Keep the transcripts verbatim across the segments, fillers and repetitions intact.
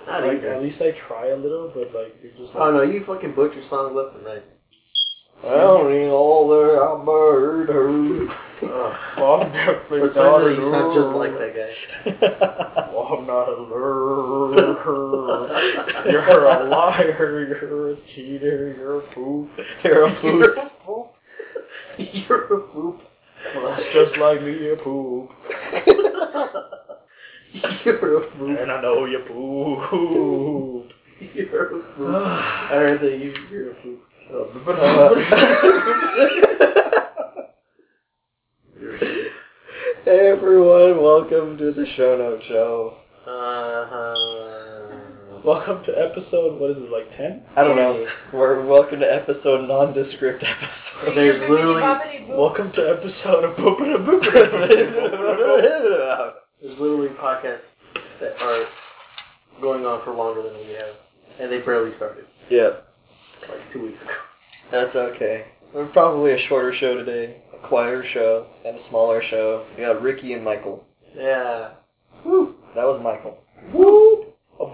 Not like, either. at least I try a little, but like you're just like, oh no, you fucking butcher songs left and right. I don't need all the murder. oh, I'm definitely But not suddenly a you sound just like lure. that guy. Well, I'm not a lure. You're a liar. You're a cheater. You're a poop. You're a You're fool. a poop. You're a poop. Well, that's just like me, a poop. You're a poop. And I know you poop. You're a poop. I heard that you, you're a poop. Hey everyone, welcome to the Show Note Show. Uh-huh. Welcome to episode, what is it, like ten? I don't know. We're welcome to episode nondescript episode. There's literally Welcome to episode of Boopity there's literally podcasts that are going on for longer than we have, and they barely started Yeah, like two weeks ago. that's okay. We're probably a shorter show today, a quieter show, and a smaller show. We got Ricky and Michael. Yeah. Woo! That was Michael. Whoop!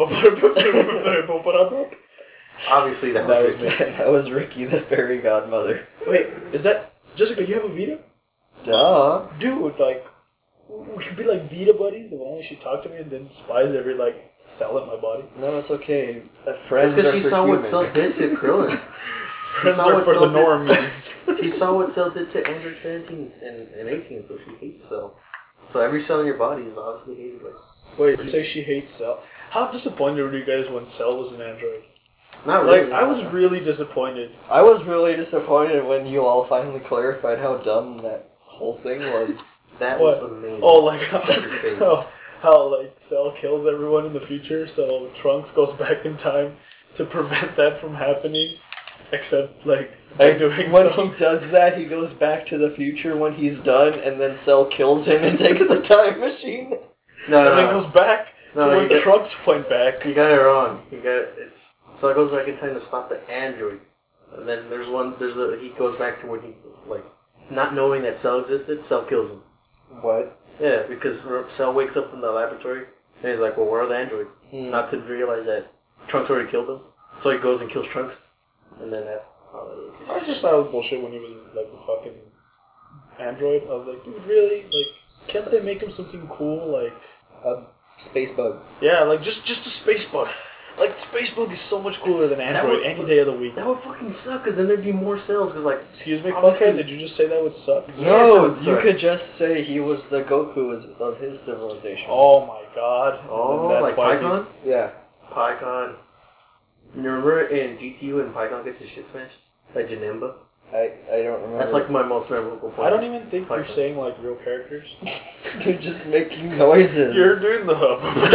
Obviously that, That was was Ricky. That was Ricky, the fairy godmother. Wait, is that Jessica? You have a Vita, Duh. dude? Like, we could be like Vita buddies. If only she talked to me and didn't despise every like cell in my body. No, it's okay. Uh, Friends That's are because she for saw what humans. Cell did to Krillin. Friends saw are what for the Cell did- normies. She saw what Cell did to Android seventeen and, and eighteen, so she hates Cell. So every cell in your body is obviously hated by. Wait, you say she hates Cell? How disappointed were you guys when Cell was an android? Not really. Like, I was really disappointed. I was really disappointed when you all finally clarified how dumb that whole thing was. That What? was amazing. Oh, like how, Your face. how, how like Cell kills everyone in the future, so Trunks goes back in time to prevent that from happening. Except like by And doing when so. he does that, he goes back to the future when he's done, and then Cell kills him and takes the time machine. No, and no, then no. goes back No, to you when get- Trunks went back. You got it wrong. You got it. It's so it goes back in time to stop the android, and then there's one. There's a he goes back to when he like not knowing that Cell existed. Cell kills him. What? Yeah, because Cell wakes up in the laboratory and he's like, "Well, where are the androids?" Hmm. Not to realize that Trunks already killed them. So he goes and kills Trunks, and then that's how that is. I just thought it was bullshit when he was like a fucking android. I was like, dude, really? Like, can't they make him something cool? Like, A space bug. yeah, like just just a space bug. Like, space bug is so much cooler than That android would- any day of the week. That would fucking suck, because then there's be more cells. Because like, Excuse me, Obviously- fuckhead. Did you just say that would suck? Yes, it No, would you suck. could just say he was the Goku is- of his civilization. Oh my god. And oh, then like why Python, Yeah. Python. You remember in G T U when Python gets his shit smashed by Janemba? I, I don't remember. That's like my most memorable he- point. I don't even think you're Python. saying like real characters. You're just making noises. You're doing the.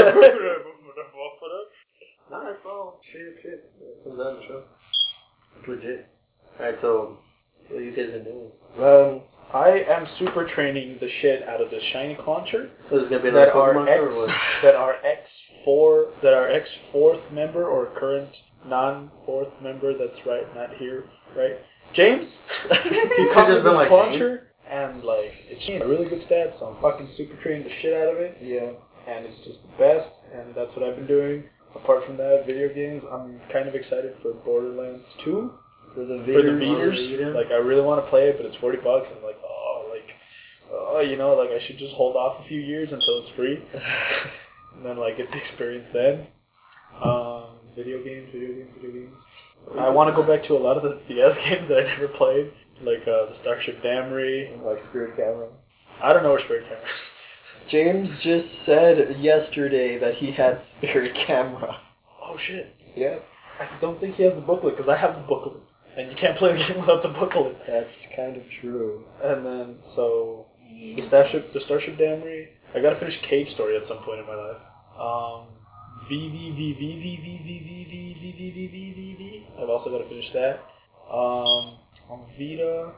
Nah, it's all straight up shit. It comes out in the show. It's legit. Alright, so what you guys been doing? Um, I am super training the shit out of this shiny launcher. So there's gonna be another That our Pokemon show or ex, what? that our ex four, that our ex fourth member or current non fourth member that's right, not here, right? James, he Could've comes just with been this like launcher and like it's a really good stats, so I'm fucking super training the shit out of it, yeah. and it's just the best, and that's what I've been doing. Apart from that, video games, I'm kind of excited for Borderlands two. For the For the Veers. Beaters, Vita. like I really want to play it, but it's forty bucks. I'm like, oh, like, oh, you know, like I should just hold off a few years until it's free, and then like get the experience then. Um, video games, video games, video games. I want to go back to a lot of the D S games that I never played, like uh, the Starship Damri. Like Spirit Camera. I don't know where Spirit Camera is. James just said yesterday that he had Spirit Camera. Oh shit! Yeah. I don't think he has the booklet because I have the booklet, and you can't play the game without the booklet. That's kind of true. And then so the Starship, the Starship Damri. I gotta finish Cave Story at some point in my life. Um, V V V V V V V V V V V V V V V. I've also gotta finish that. Um, on Vita,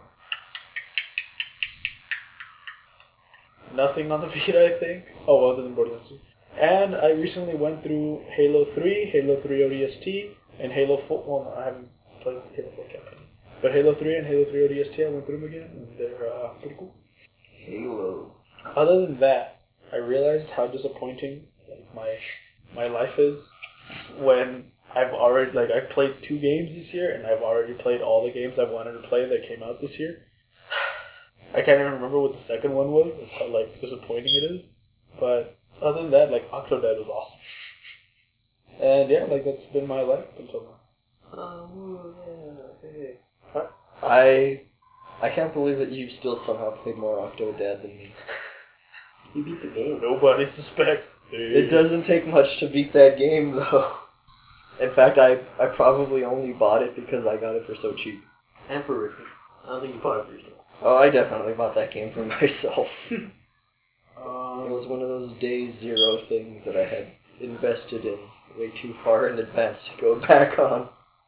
nothing on the Vita, I think. Oh, other than Borderlands two. And I recently went through Halo three, Halo three O D S T, and Halo four. Well, I haven't played Halo four campaign. But Halo three and Halo three O D S T, I went through them again, and they're uh, pretty cool. Halo. Other than that, I realized how disappointing like, my my life is when I've already like I've played two games this year, and I've already played all the games I wanted to play that came out this year. I can't even remember what the second one was. That's how like disappointing it is. But other than that, like Octodad was awesome. And yeah, like that's been my life until now. Oh yeah, hey. I I can't believe that you still somehow played more Octodad than me. You beat the game. Nobody suspects. It doesn't take much to beat that game, though. In fact, I I probably only bought it because I got it for so cheap. And for Ricky. I don't think you bought it for yourself. Oh, I definitely bought that game for myself. It Um, was one of those day zero things that I had invested in way too far in advance to go back on.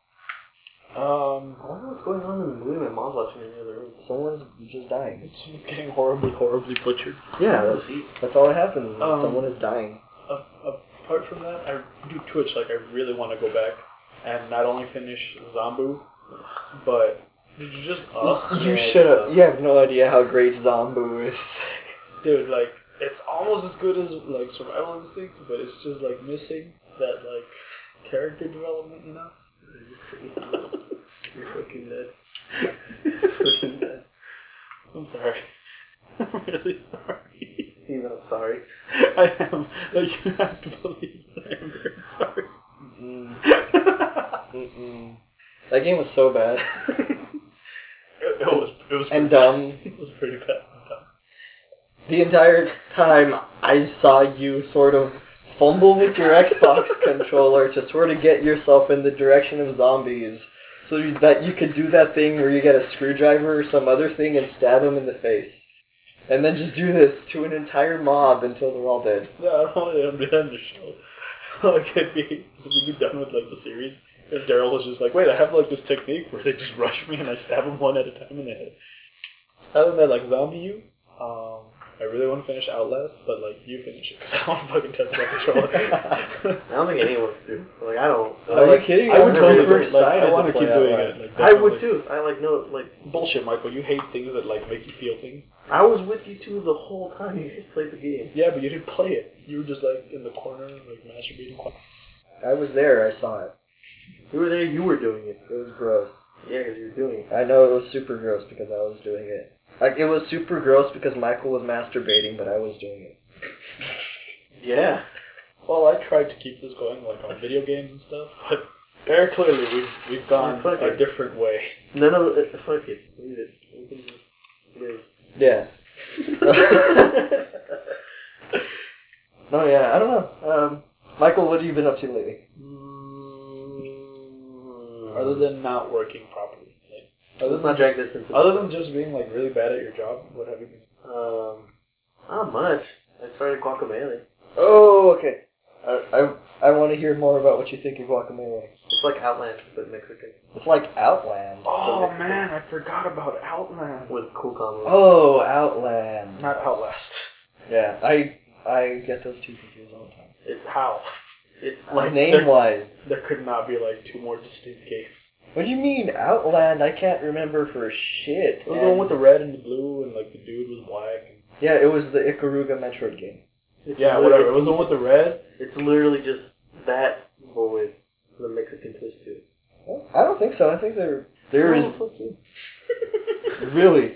um, I wonder what's going on in the movie. My mom's watching in the other room. Someone's just dying. someone's getting horribly, horribly butchered. Yeah, that's, that's all that happens. Um, Someone is dying. Uh, apart from that, I do Twitch. Like I really want to go back and not only finish Zombu, but did you just? Uh, You yeah, shut it's, up. uh, You have no idea how great Zombu is. dude, like it's almost as good as like Survival Instinct, but it's just like missing that like character development, you know. You're fucking dead. You're fucking dead. I'm sorry. I'm really sorry. You know, sorry. I am. Like you have to believe that I am very sorry. Mm. Mm-mm. That game was so bad. It, it was. It was. And pretty- dumb. It was pretty bad. And dumb. The entire time I saw you sort of fumble with your Xbox controller to sort of get yourself in the direction of zombies so that you could do that thing where you get a screwdriver or some other thing and stab them in the face. And then just do this to an entire mob until they're all dead. No, I don't want to do that in the show. Like, it'd be, we'd be done with, like, the series. And Daryl was just like, wait, I have, like, this technique where they just rush me and I stab them one at a time in the head. Other than that, like, Zombie U, um, I really want to finish Outlast, but, like, you finish it, because I want to fucking touch that controller. I don't think anyone do. Like, I don't. Are like, you kidding? I would I'm totally super do it. Like, excited I want to to keep play doing Outlast. it. Like, I would definitely. too. I like no like. Bullshit, Michael. You hate things that, like, make you feel things. I was with you two the whole time you guys played the game. Yeah, but you didn't play it. You were just, like, in the corner, like, masturbating. I was there, I saw it. You were there. You were doing it. It was gross. Yeah, because you were doing it. I know it was super gross because I was doing it. Like, it was super gross because Michael was masturbating, but I was doing it. Yeah. Well, I tried to keep this going, like, on video games and stuff, but very clearly we've, we've gone Yeah, fuck a it. different way. No, no. Uh, fuck it. Leave it. We can just live. Yeah. No, yeah, I don't know. Um, Michael, what have you been up to lately? Mm, Other than not working properly. Like, other, let's than not drag just, this into. other than just being, like, really bad at your job, what have you been Um, not much. I started Guacamelee. Oh, okay. I I, I want to hear more about what you think of Guacamelee. It's like Outland, but Mexican. It's like Outland. Oh, Mexican. man, I forgot about Outland. With cool combos. Oh, Outland. Not Outlast. Yeah, I I get those two confused all the time. It's How? it's Like, like Name-wise. There could not be, like, two more distinct games. What do you mean, Outland? I can't remember for shit. It was the And- one with the red and the blue, and, like, the dude was black. And... Yeah, it was the Ikaruga Metroid game. it's Yeah, literally- whatever. It was the one with the red. It's literally just that, but with the Mexican twist to it. Well, I don't think so. I think there there is Oh, fuck you. really.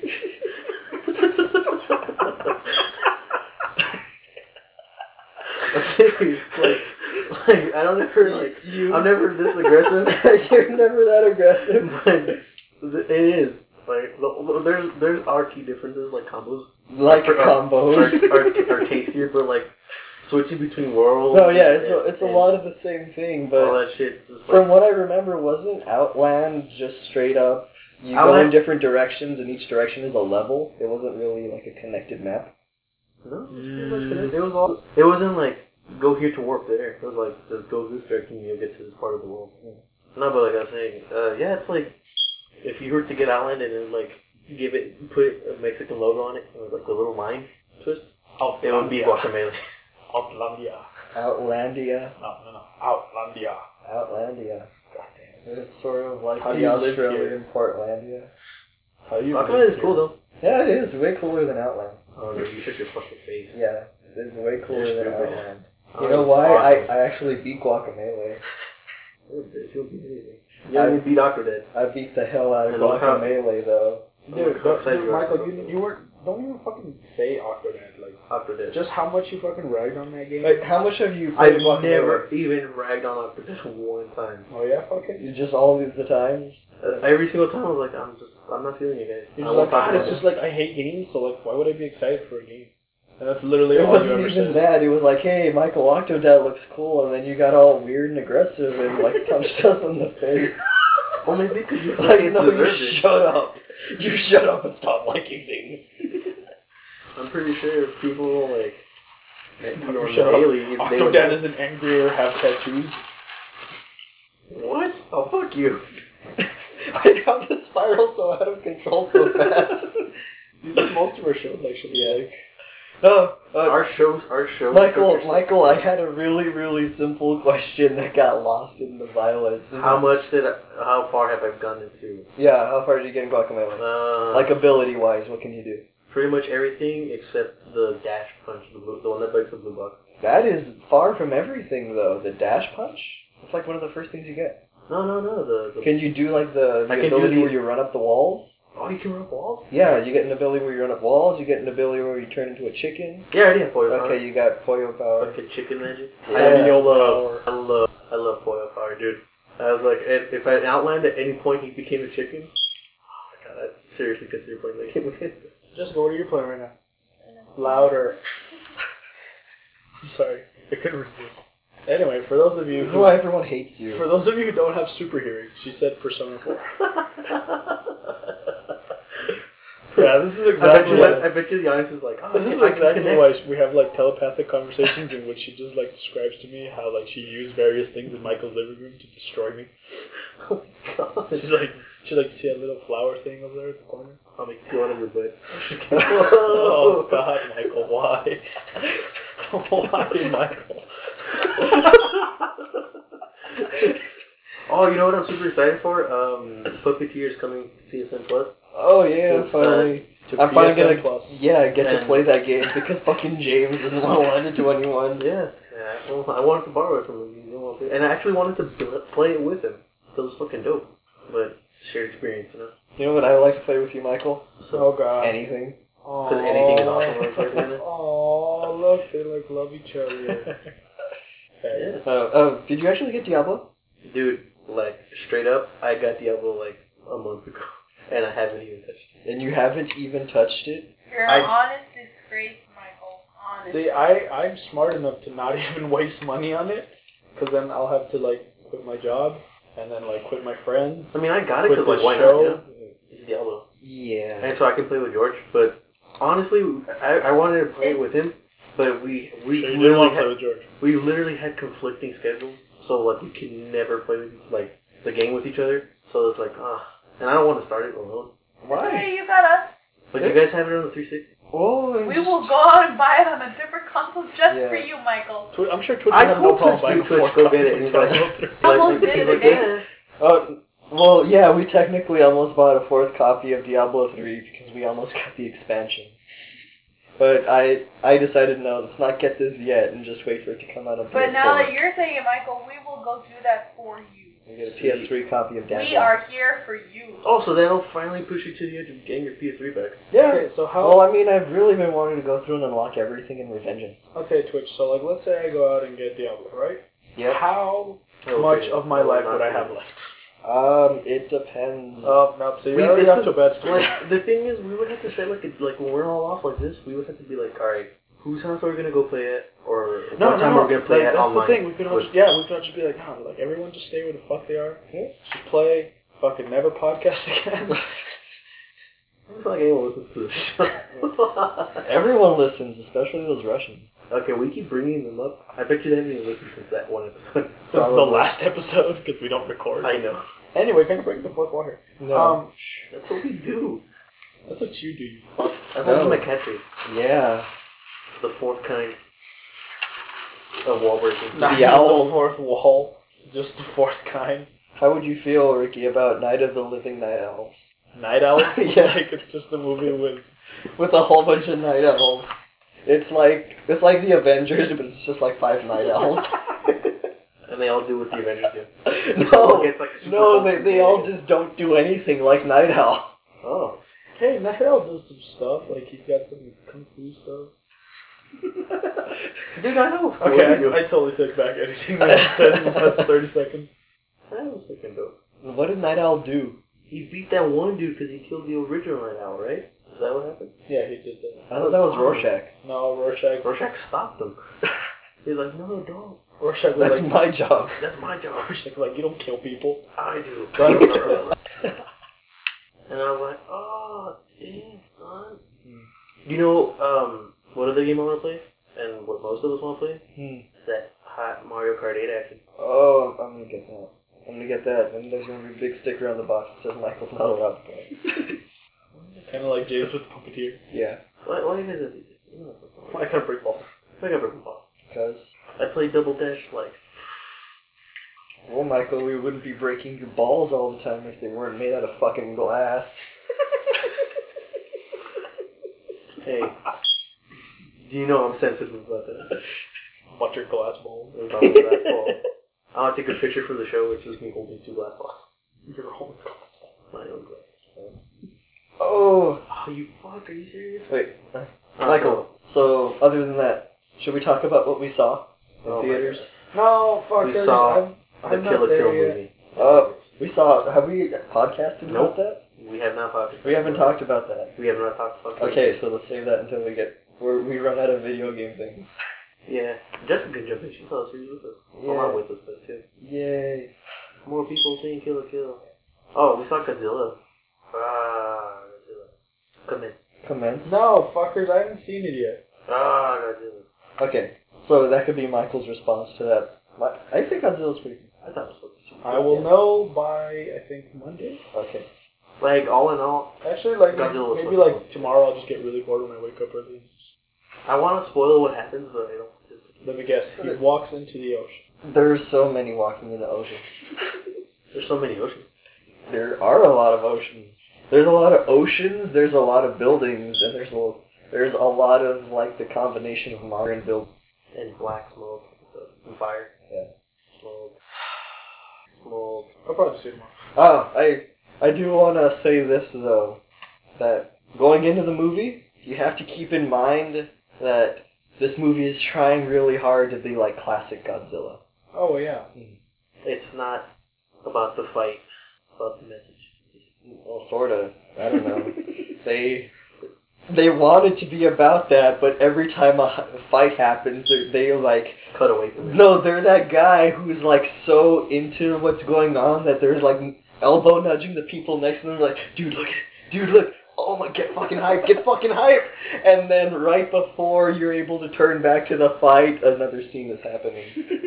Dude, like, like I don't ever like You- I'm never this aggressive, You're never that aggressive. but it is like the, there's there's our key differences like combos Like are, combos. are, are, are tastier, but like switching between worlds. No, yeah, it's a, and- it's a and lot of the same thing, all but that shit. Just from like, what I remember, wasn't Outland just straight up? You go in Outland- different directions, and each direction is a level. It wasn't really like a connected map. no, it's pretty much connected. It was all. It wasn't like go here to warp there. It was like just go this direction, you'll get to this part of the world. No, but like I was saying, uh, yeah, it's like if you were to get Outland and then like give it, put a Mexican logo on it, with like the little line twist, it would be Guacamelee. Outlandia. Outlandia. No, no, no. Outlandia. Outlandia. God damn. It's sort of like How do the you live Australian here? Portlandia. How you Guacamelee live is cool here? though. Yeah, it is way cooler than Outland. Oh no, you shut your fucking face. Yeah, it's way cooler You're than stupid. Outland. You know Oh, why? I, awesome. I actually beat Guacamelee. You're a bitch. You'll beat anything. Yeah, I- you beat Octodad. I beat the hell out of And look how- Guacamelee though. Dude, Look how don't- excited dude, you are. Michael, you, you weren't. Don't even fucking say Octodad. Like, Octodad. just how much you fucking ragged on that game. Like, how much have you I've played Guacamelee? never even ragged on Octodad one time. Oh yeah, fuck it. You just all the times. Uh, every single time I was like, I'm just, I'm not feeling you guys. You're I just won't like, talk God, about it's it. just like I hate games, so like, why would I be excited for a game? And that's literally It all you wasn't ever even said. that. It was like, hey, Michael Octodad looks cool, and then you got all weird and aggressive and like punched us in the face. Well, maybe because you Like, fucking no, you deserved it. shut up. You shut up and stop liking things. I'm pretty sure if people like, you know, Shut up. daily, if they Octodad isn't angry or have tattoos. What? Oh, fuck you. Wait, how did spiral so out of control so fast? Most of our shows actually Yeah. like. No, uh, Our shows, our shows. Michael, Michael, I had a really, really simple question that got lost in the violence. How much did I, how far have I gone into? Yeah, how far did you get in Guacamelee? Uh, Like ability-wise, what can you do? pretty much everything except the dash punch, the, blue, the one that breaks the blue box. That is far from everything, though. The dash punch? It's like one of the first things you get. No, no, no. The, the Can you do like the, the I can do ability the- where you run up the walls? oh, you can run up walls. Yeah, you get an ability where you run up walls. You get an ability where you turn into a chicken. Yeah, I already have Poyo Okay, you got Pollo power. Fucking chicken magic. Yeah. I love, I love, I love Poyo power, dude. I was like, if if I outlined at any point he became a chicken, oh my god, I'd seriously consider playing that game again. Just go. What are you playing right now? Louder. I'm sorry, I couldn't resist. Anyway, for those of you This is who, why everyone hates you. for those of you who don't have super hearing, she said Persona four. Yeah, this is I bet exactly. you, why, I bet you the audience is like, oh, this I is can, I can exactly connect. why we have like telepathic conversations in which she just like describes to me how like she used various things in Michael's living room to destroy me. Oh my god. She's like, she's like, see that little flower thing over there at the corner? I'll make two out of your butt. Oh God, Michael, why? Why, Michael? Oh, you know what I'm super excited for? Um, Puppeteer is coming to P S N Plus. Oh yeah, To, uh, finally. To I'm finally P S N gonna Plus. yeah get to And- play that game because fucking James doesn't want to lend it to anyone. Yeah, yeah. Well, I wanted to borrow it from him. He didn't want to, and I actually wanted to bl- play it with him. So it was fucking dope. But shared experience, you know. You know what I would like to play with you, Michael? So Oh God. Anything. because anything is awesome when I play together. Oh, look, they like love each other. Yeah. Uh, uh, did you actually get Diablo? Dude, like straight up, I got Diablo like a month ago, and I haven't even touched it. And you haven't even touched it? You're an I- honest disgrace, Michael. Honest. See, I, I'm smart enough to not even waste money on it, because then I'll have to, like, quit my job, and then, like, quit my friends. I mean, I got it quit because like this why show. not? You know? It's Diablo, Yeah. and so I can play with George. But honestly, I, I wanted to play it with him, but we we So you didn't literally want to play had, with George. we literally had conflicting schedules, so like we can never play with like the game with each other. So it's like ah, and I don't want to start it alone. Why? Hey, you got us. But you guys have it on the three sixty. Oh, We will go out and buy it on a different console just Yeah. for you, Michael. Twi- I'm sure Twitch I would have no told problem Twitch, buying a Twitch, fourth go copy get it, of and he's like- Diablo three. Almost did he's it like, again. yeah. Uh, well, yeah, we technically almost bought a fourth copy of Diablo three because we almost got the expansion. But I I decided no, let's not get this yet and just wait for it to come out on P S four. But now that you're saying it, Michael, we will go do that for you. We get a P S three copy of Diablo. We are here for you. Oh, so that'll finally push you to the edge of getting your P S three back. Yeah. Okay, so how... Well, I mean, I've really been wanting to go through and unlock everything in Revengeance. Okay, Twitch, so, like, let's say I go out and get Diablo, right? Yep. How Okay. much of my Well, life not would I really. have left? Um, it depends. Oh, no, so We- you're already this off is- to a bad start. Like the thing is, we would have to say like a, like when we're all off like this, we would have to be like, all right, whose house are we gonna go play at, or No, what time no, we're gonna play like, at that's online. the thing. We could all with- just, yeah, we could all just be like, no, like everyone just stay where the fuck they are. Yeah. Just play. Fucking never podcast again. I don't feel like anyone listens to this show. Everyone listens, especially those Russians. Okay, we keep bringing them up. I bet you they haven't even listened since that one episode. Since the Probably. last episode, because we don't record. I know. Anyway, can you break the fourth wall here? No. Um, That's what we do. that's what you do, you fuck. That's No. like my catchphrase. Yeah. The fourth kind of wall breaking. Not The even owl. the fourth wall, just the fourth kind. How would you feel, Ricky, about Night of the Living Night Owls? Night Owls? Yeah. Like, it's just a movie with... With a whole bunch of night owls. It's like it's like the Avengers, but it's just like five Night Owls. And they all do what the Avengers do. No, Gets, like, super no, they, hungry they all and- just don't do anything like Night Owl. Oh. Hey, Night Owl does some stuff. Like he's got some kung fu stuff. Dude, I know. Okay, I, I totally take back anything that you said in the last thirty seconds. That was freaking dope. What did Night Owl do? He beat that one dude because he killed the original Night Owl, right? Is that what happened? Yeah, he did that. I thought that was Rorschach. No, Rorschach. Rorschach stopped him. He's like, no, don't. Rorschach was That's like, my job. That's my job. Rorschach was like, you don't kill people. I do. Right. And I was like, oh, damn, son. You know, um, what other game I want to play? And what most of us want to play? Hmm. It's that hot Mario Kart eight action. Oh, I'm gonna get that. I'm gonna get that, and there's gonna be a big sticker on the box that says Michael's not allowed to play. Kind of like James with the puppeteer. Yeah, Why, why do you guys have these? You know, I got brick balls. I got purple balls. because I played Double Dash like well, Michael, we wouldn't be breaking your balls all the time if they weren't made out of fucking glass. Hey, do you know I'm sensitive about that? About your glass balls. About the glass balls. I want to take a picture for the show, which is me holding two glass balls. Your whole glass balls. My own glass. Oh, Oh, you fuck, are you serious? wait, uh, Oh, Michael. So, other than that, should we talk about what we saw in Oh my theaters? No, fuck. We there's- saw I'm, The I'm not Kill a there Kill yet. movie. Uh, we saw. Have we podcasted Nope. about that? We have not talked. We haven't talked about that. We have not talked about. Okay, so let's save that until we get we're, we run out of video game things. Yeah, Jessica jumped in. She saw the series with us. Well, Yeah. not with us, but too. Yay! More people saying Kill a Kill. Oh, we saw Godzilla. Ah, Godzilla. Commence. Commence. No, fuckers, I haven't seen it yet. Ah, Godzilla. Okay, so that could be Michael's response to that. My, I think Godzilla's pretty good. I thought it was supposed to be. I will Yeah. know by, I think, Monday. Okay. Like, all in all, Actually, like, Godzilla was maybe, fucking like, tomorrow I'll just get really bored when I wake up early. I want to spoil what happens, but I don't. Let me guess. He walks into the ocean. There's so many walking in the ocean. There's so many oceans. There are a lot of oceans. There's a lot of oceans, there's a lot of buildings, and there's a, there's a lot of, like, the combination of modern build. And black smoke and stuff. And fire. Yeah. Smoke. Smoke. I'll probably see it tomorrow. Oh, I, I do want to say this, though, that going into the movie, you have to keep in mind that this movie is trying really hard to be like classic Godzilla. Oh, yeah. It's not about the fight. It's about the message. Well, sort of. I don't know. they they want it to be about that, but every time a h- fight happens, they they like Cut away from it. no, they're that guy who's like so into what's going on that they're like elbow nudging the people next to them, like, dude, look, dude, look. Oh my, get fucking hype, get fucking hype! And then right before you're able to turn back to the fight, another scene is happening.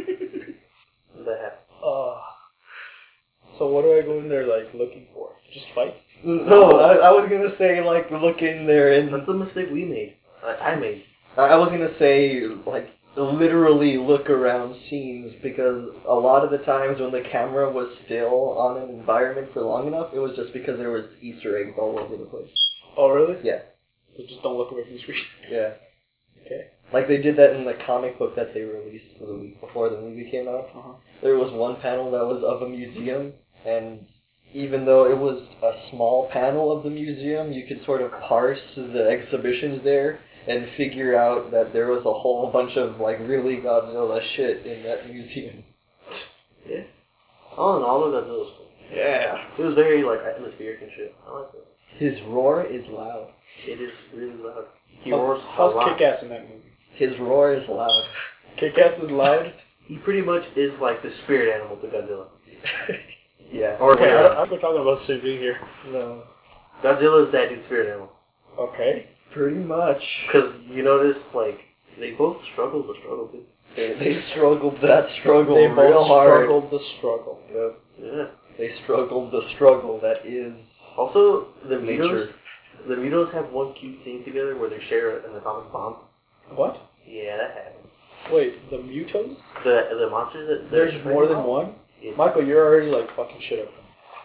That happened. Uh, so what do I go in there, like, looking for? Just fights? No, I, I was gonna say, like, look in there and... That's the mistake we made. I, I made. I I was gonna say, like, literally look around scenes, because a lot of the times when the camera was still on an environment for long enough, it was just because there was Easter eggs all over the place. Oh, really? Yeah. So just don't look away from the screen. Yeah. Okay. Like they did that in the comic book that they released the week before the movie came out. Uh-huh. There was one panel that was of a museum, and even though it was a small panel of the museum, you could sort of parse the exhibitions there and figure out that there was a whole bunch of, like, really Godzilla shit in that museum. Yeah. All in all, the Godzilla was cool. Yeah. It was very, like, atmospheric and shit. I like it. His roar is loud. It is really loud. He How's, roars how's a lot. Kick-Ass in that movie? His roar is loud. Kick-Ass is loud? He pretty much is like the spirit animal to Godzilla. Yeah. Or Okay, I whatever. don't, I'm not talking about the same thing here. No. Godzilla is that dude's spirit animal. Okay. Pretty much. Because you notice, like, they both struggle the struggle, too. They, they struggled that struggle They real both hard. struggled the struggle. Yep. Yeah. They struggled the struggle that is Also, the nature. Mutos, the Mutos have one cute scene together where they share an atomic bomb. What? Yeah, that happened. Wait, the Mutos? The the monsters that There's they're more than fighting? one? Yeah. Michael, you're already, like, fucking shit up.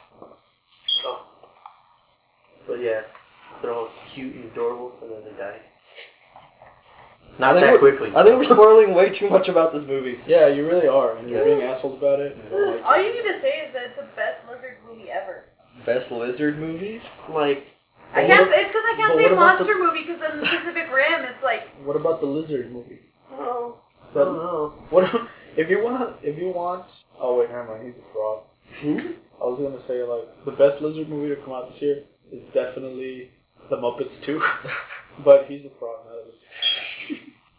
Oh. But yeah, they're all cute and adorable, and then they die. Not I think that we're- quickly. I think we're spoiling way too much about this movie. Yeah, you really are, and you're being assholes about it. And I don't like All it. you need to say is that it's the best lizard movie ever. Best lizard movie? like. I But can't. what Say, it's because I can't but say what about monster movie because in the Pacific Rim it's like What about the lizard movie? Oh, I That- don't know. What if you want? If you want? Oh wait, never mind. He's a fraud. Who? I was gonna say like the best lizard movie to come out this year is definitely The Muppets two, but he's a fraud, not a lizard.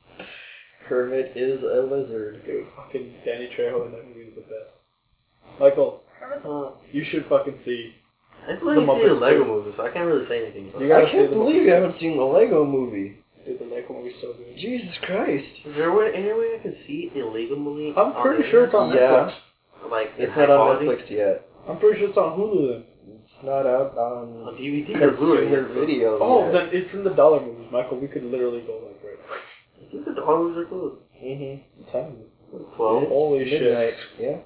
Kermit is a lizard. Dude, fucking Danny Trejo in that movie is the best. Michael, Uh, you should fucking see. I feel like The you see the Muppets Lego too. movie, so I can't really say anything. You gotta I see can't the believe Muppets you two. haven't seen the Lego movie. Dude, the Lego movie's so good. Jesus Christ. Is there way, any way I can see a Lego movie? I'm on pretty the sure it's on Yeah. Netflix. internet? Like in It's high not on quality? Netflix yet. I'm pretty sure it's on Hulu then. It's not out on On D V D or Blu-ray. consumer yet, so- video Oh, yet. then it's in the dollar movies, Michael. We could literally go like right I think the dollar movies are closed. Mm-hmm. now. Time. Twelve. Holy It's shit. midnight. Yeah.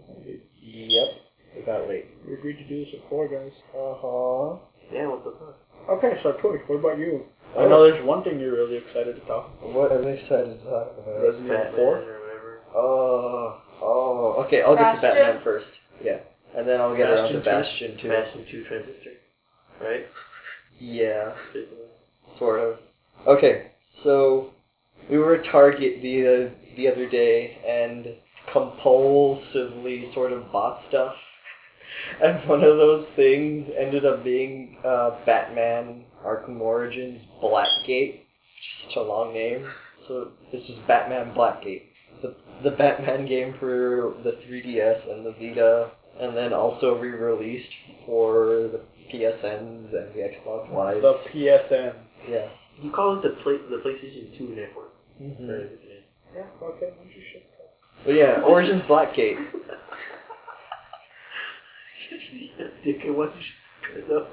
Yep. It's that late. We agreed to do this at four, guys. Uh-huh. Yeah, what the fuck? Okay, so Troy, what about you? I Oh. know there's one thing you're really excited to talk about. What am I excited to talk about? Resident Evil Batman four? or whatever. Oh, oh, okay, I'll get to Bastion? Batman first. Yeah. And then I'll get around to Bastion two? Bastion too. Bastion two Transistor. Right? Yeah, Basically. sort of. Okay, so we were at Target the uh, the other day and compulsively sort of bought stuff. And one of those things ended up being uh, Batman Arkham Origins Blackgate, which is such a long name. So it's just Batman Blackgate. The, the Batman game for the three D S and the Vita, and then also re-released for the P S Ns and the Xbox Lives. The P S Ns. Yeah. You call it the play, the PlayStation two network. Mm-hmm. Right? Yeah, okay, why don't you shut up? But yeah, Origins Blackgate. Dick, why don't you shut up?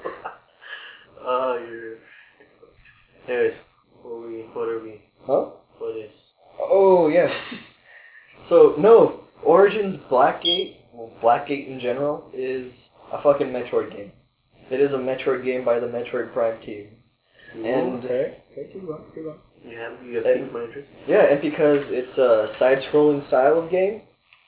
Ah, you're. Anyways, what we, what are we? Huh? What is? Oh, yeah. So, no, Origins Blackgate, well, Blackgate in general, is a fucking Metroid game. It is a Metroid game by the Metroid Prime team. And, Okay, okay, keep going, keep going. You have you have Hey. piqued my interest. yeah, and because it's a side-scrolling style of game,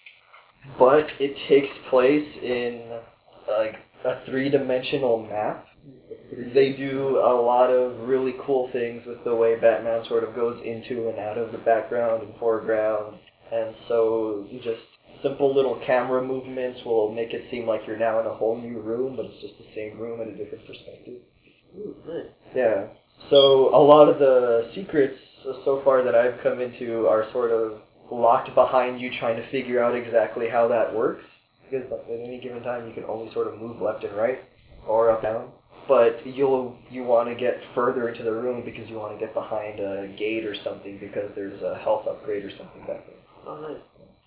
but it takes place in, like, a three-dimensional map. They do a lot of really cool things with the way Batman sort of goes into and out of the background and foreground. And so just simple little camera movements will make it seem like you're now in a whole new room, but it's just the same room at a different perspective. Ooh, nice. Yeah. So a lot of the secrets so far that I've come into are sort of locked behind you trying to figure out exactly how that works. Because at any given time you can only sort of move left and right or up down. But you'll you want to get further into the room because you want to get behind a gate or something because there's a health upgrade or something back there. Oh, nice.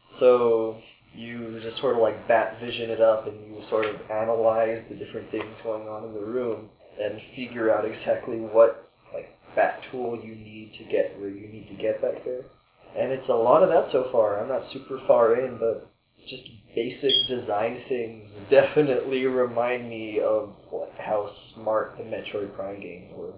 So you just sort of like bat vision it up and you sort of analyze the different things going on in the room and figure out exactly what like bat tool you need to get where you need to get back there. And it's a lot of that so far. I'm not super far in, but just basic design things definitely remind me of like how smart the Metroid Prime games were.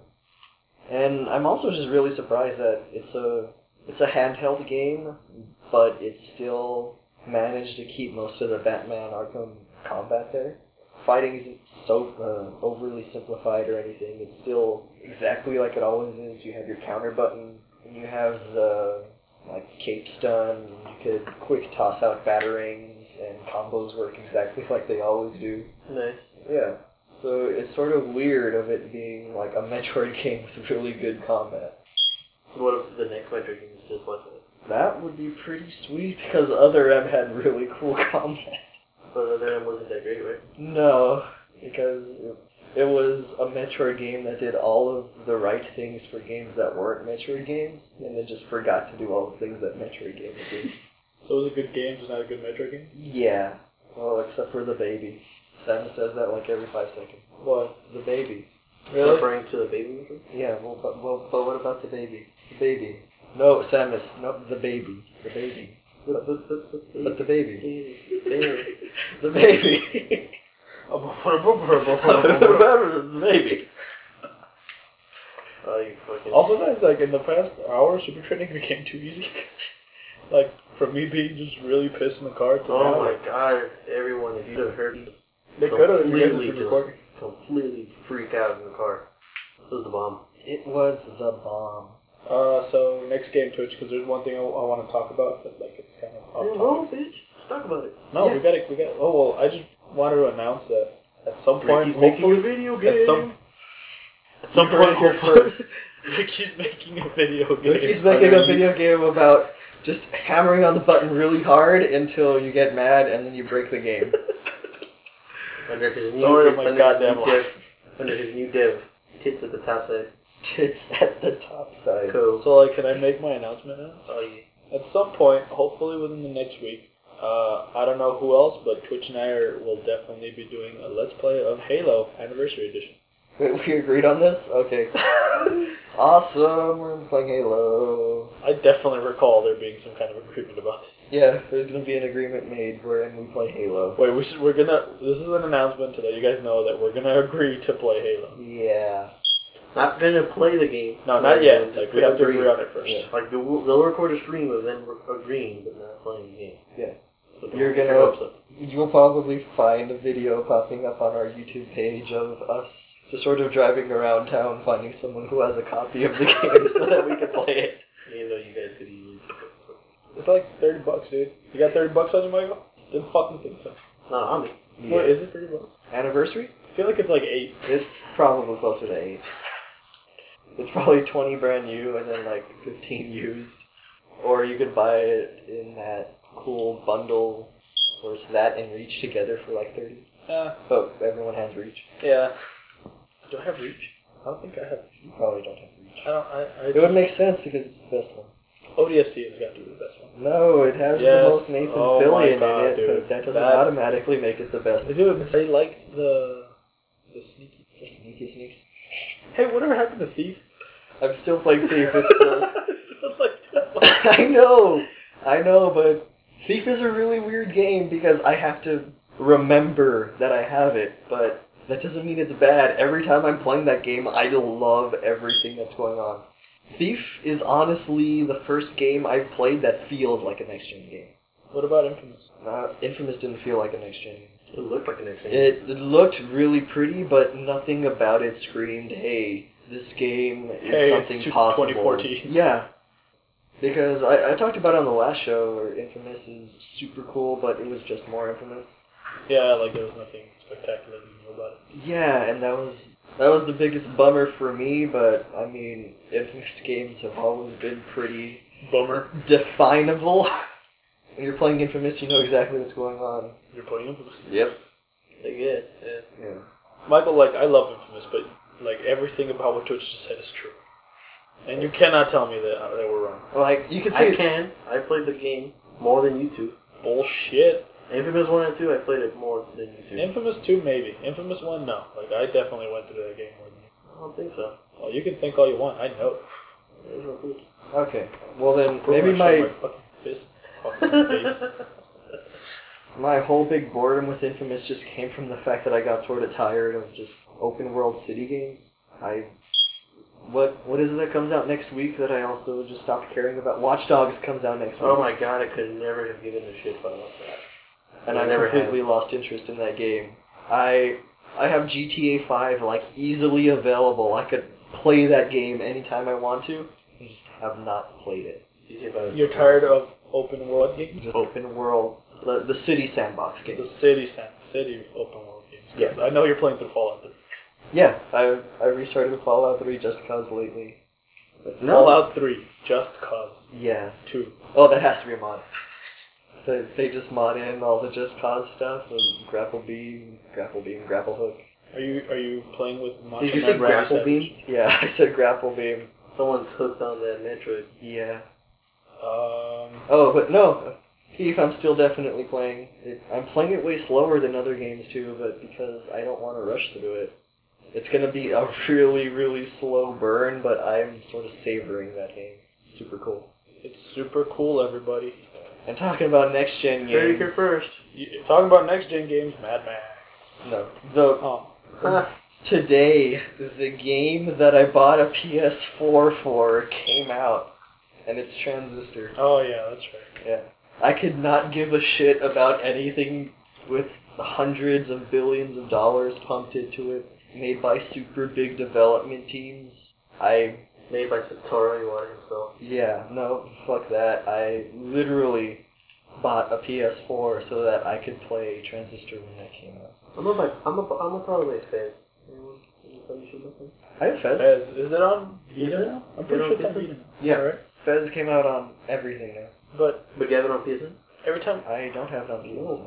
And I'm also just really surprised that it's a it's a handheld game, but it still managed to keep most of the Batman Arkham combat there. Fighting isn't so uh, overly simplified or anything. It's still exactly like it always is. You have your counter button, and you have the like cape stun. You could quick toss out batarangs, and combos work exactly like they always do. Nice. Yeah. So it's sort of weird of it being like a Metroid game with really good combat. So what if the next Metroid game is just like that? That would be pretty sweet because Other M had really cool combat. But the other one wasn't that great, right? No, because it, it was a Metroid game that did all of the right things for games that weren't Metroid games, and then just forgot to do all the things that Metroid games do. So it was a good game, just not a good Metro game? Yeah. Well, except for the baby. Samus says that like every five seconds. What? The baby. Really? Referring to the baby Metroid? Yeah, well, but, well, but what about the baby? The baby. No, Samus. No, the baby. The baby. But, but, but, but, But the baby. baby. The baby. The baby. Oh, you fucking. Also, guys, like in the past hour, super training became too easy. Like from me being just really pissed in the car to Oh now, my like, god, everyone, if you'd have heard me, they could have. You guys completely have been just recording. completely freak out in the car. It was the bomb. It was the bomb. Uh, so next game, Twitch, because there's one thing I, I want to talk about, but like it's kind of off Yeah, topic. roll, bitch. Let's talk about it. No, Yeah. we gotta, we gotta. Oh well, I just wanted to announce that at some point, Ricky's making a hopefully, video game. at some, at some You heard point, it here hopefully, first. Ricky's making a video game. Ricky's making a video game about just hammering on the button really hard until you get mad and then you break the game. Under his new, Story of my under goddamn his new life. dev, under his new dev, tits at the top side. Tits at the top side. Cool. So, like, can I make my announcement now? Oh yeah. At some point, hopefully within the next week, uh, I don't know who else, but Twitch and I are, will definitely be doing a Let's Play of Halo Anniversary Edition. Wait, we agreed on this? Okay. Awesome, we're playing Halo. I definitely recall there being some kind of agreement about this. Yeah, there's gonna be an agreement made wherein we play Halo. Wait, we should, we're gonna. This is an announcement to let you guys know that we're gonna agree to play Halo. Yeah. Not gonna play the game. No, not yet. Just Like we have to agree on it first. Yeah. Like they'll, they'll record a stream of them re- agreeing but not playing the game. Yeah. So don't You're get gonna- your hopes up. You'll probably find a video popping up on our YouTube page of us just sort of driving around town finding someone who has a copy of the game so that we can play it. Even though you guys could easily pick up. It's like thirty bucks, dude. You got thirty bucks on you, Michael? Didn't fucking think so. No, on me. Yeah. Wait, is it thirty bucks? Anniversary? I feel like it's like eight. It's probably closer to eight. It's probably twenty brand new and then like fifteen used. Or you could buy it in that cool bundle where it's that and Reach together for like thirty. Yeah. But everyone has Reach. Yeah. Do I have Reach? I don't think I have. You probably don't have Reach. I don't. I. I It would make sense because it's the best one. O D S T has got to be the best one. No, it has Yes. the most Nathan Oh my Fillion God, in it, dude. but that doesn't That's- automatically make it the best. Dude, I liked the the sneaky. The sneaky sneaks. Hey, whatever happened to Thief? I'm still playing Thief. It's still. I still like that. I know, I know, but Thief is a really weird game because I have to remember that I have it, but that doesn't mean it's bad. Every time I'm playing that game, I love everything that's going on. Thief is honestly the first game I've played that feels like a next-gen game. What about Infamous? Uh, Infamous didn't feel like a next-gen game. It looked like an next game. It, it looked really pretty, but nothing about it screamed, hey, this game is Hey, something it's possible. twenty fourteen. Yeah. Because I, I talked about it on the last show where Infamous is super cool, but it was just more Infamous. Yeah, like there was nothing spectacularly new about it. Yeah, and that was that was the biggest bummer for me, but I mean, Infamous games have always been pretty Bummer. definable. When you're playing Infamous, you know exactly what's going on. You're playing Infamous. Yep. I guess, yeah. Yeah. Michael, like I love Infamous, but like everything about what Twitch just said is true, and you cannot tell me that that we're wrong. Like, you could say... I can. I played the game more than you two. Bullshit. Infamous one and two, I played it more than you two. Infamous two, maybe. Infamous one, no. Like I definitely went through that game more than you. I don't think so. Well, you can think all you want. I know. There's no proof. Okay. Well then, Prove maybe I showed my... my fucking fist, fucking face. My whole big boredom with Infamous just came from the fact that I got sort of tired of just open world city games. I, what what is it that comes out next week that I also just stopped caring about? Watch Dogs comes out next week, Oh my god, I could never have given a shit about that. and I I never completely have. lost interest in that game. I I have G T A five like easily available. I could play that game anytime I want to. I just have not played it. G T A five is You're so tired awesome. of open world games? Just open world, the, the city sandbox The games. city stand, city open world games. 'Cause I know you're playing through Fallout three. Yeah, I I restarted Fallout three just cause lately. No. Fallout three, just cause. Yeah. Two. Oh, that has to be a mod. They, they just mod in all the Just Cause stuff, and Grapple Beam, Grapple Beam, Grapple Hook. Are you are you playing with Macho Did you Man say Randy grapple Savage? beam? Yeah, I said Grapple Beam. Someone's hooked on that Metroid. Yeah. Um, Oh, but no, Thief I'm still definitely playing. It, I'm playing it way slower than other games too, but because I don't want to rush through it. It's gonna be a really, really slow burn, but I'm sort of savoring that game. Super cool. it's super cool, everybody. And talking about next gen Heard it games. here first. You, talking about next gen games, Mad Max. No, the Oh, Huh. today, the game that I bought a P S four for came out, and it's Transistor. Oh yeah, that's right. Yeah. I could not give a shit about anything with hundreds of billions of dollars pumped into it, made by super big development teams. I, Made by Satoru Iwata himself. yeah, no, fuck that. I literally bought a P S four so that I could play Transistor when that came out. I'm gonna buy, I'm gonna, I'm gonna probably play Fez. Anyone? Any funny shit about that? I have Fez. Fez, is it on Vita now? I'm pretty Is sure it it's on on P S N? Vita now. Yeah. Right? Fez came out on everything now. But But you have it on P S N? every time, I don't have it on P S N. No.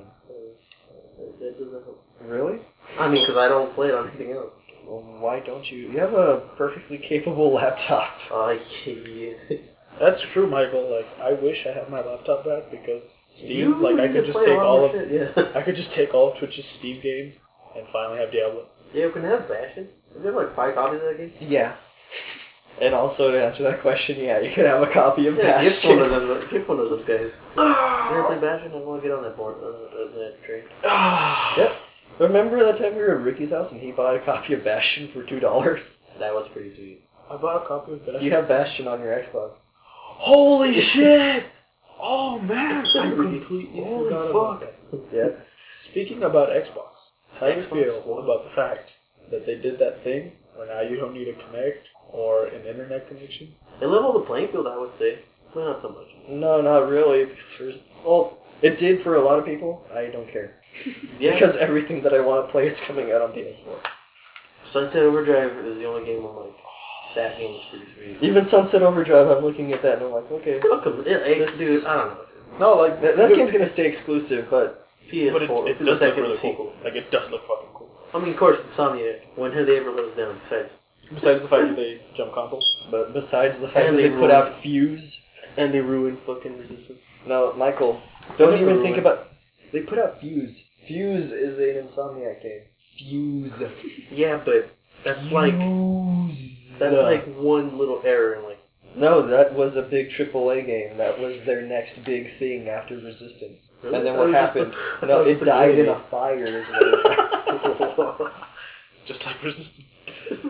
That doesn't help. Really? I mean, because I don't play it on anything else. Well, why don't you? You have a perfectly capable laptop. Uh, yeah. that's true, Michael. Like, I wish I had my laptop back because Steam, You like, I need could to just play a take lot all more of, shit, yeah. I could just take all of Twitch's Steam games and finally have Diablo. Yeah, we can have Bastion. We have like five copies of that game. Yeah. And also to answer that question, yeah, you could have a copy of Yeah, gift one Bastion. of them. Gift one of those guys. You ever play Bastion? I want to get on that board, uh, uh, that train. Yep. Remember that time we were at Ricky's house and he bought a copy of Bastion for two dollars? That was pretty sweet. I bought a copy of Bastion. You have Bastion on your Xbox. Holy shit! Oh man, I Holy completely fuck. forgot about that. Yeah. Speaking about Xbox, how do you Xbox feel One. about the fact that they did that thing where now you don't need a Connect or an internet connection? It leveled the playing field, I would say. Well, not so much. No, not really. Because there's, well, it did for a lot of people. I don't care. Yeah. Because everything that I want to play is coming out on P S four. Sunset Overdrive is the only game I'm like, that game is pretty sweet. Even Sunset Overdrive, I'm looking at that and I'm like, okay. Fuck 'em. Yeah, hey, This- dude, I don't know. No, like That, that game's gonna stay exclusive, but P S four. but it, it the does look second really sequel. cool. Like it does look fucking cool. I mean, of course, Insomniac. When have they ever let us down? Besides, Besides the fact that they jump consoles. but besides the fact And that they they put ruined- out Fuse. and they ruined fucking Resistance. No, Michael, don't Never even think ruined. about. They put out Fuse. Fuse is an Insomniac game. Fuse. Yeah, but that's like Fuse. that's like one little error in like. No, that was a big triple A game. That was their next big thing after Resistance. Really? And then I what thought it was just happened? a- I No, thought it it was a died in game. a fire. Is what it happened. Just like Resistance.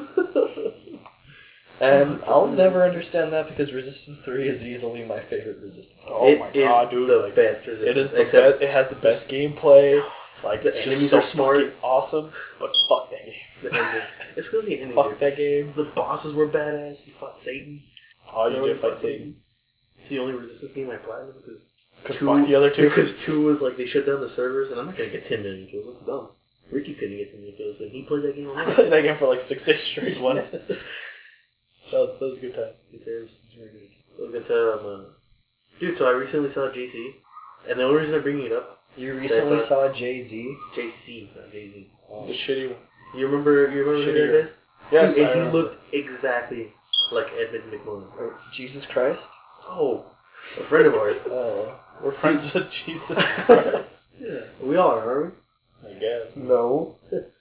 And I'll never understand that because Resistance three is easily my favorite Resistance game. Oh It my is god, dude. the like, best Resistance. it is the except best. It has the best gameplay. Like The it's enemies just so are smart. fucking awesome. But fuck that game. the ending. It's because the ending. Fuck dude. that game. The bosses were badass. You fought Satan. Oh, you Really did fight fought Satan. It's the only Resistance game I platinum because Cause two, fuck the other two. because two was like they shut down the servers and I'm not gonna get ten million kills. That's dumb. Ricky couldn't get ten million kills and he played that game I alone. played that game for like six days straight once. That was, that was a good time. Good times. Very good. It was a good time. Uh, dude, so I recently saw J C, and the only reason I'm bringing it up, You recently That's saw Jay Z. J C, not Jay Z. The shitty one. You remember? You remember who Shittier. that is? Yes, Dude, I and he remember. looked exactly like Edmund McMillan. Oh, Jesus Christ. Oh, a friend of ours. Oh. We're friends with Jesus Christ. Yeah, we all are, aren't I guess. No.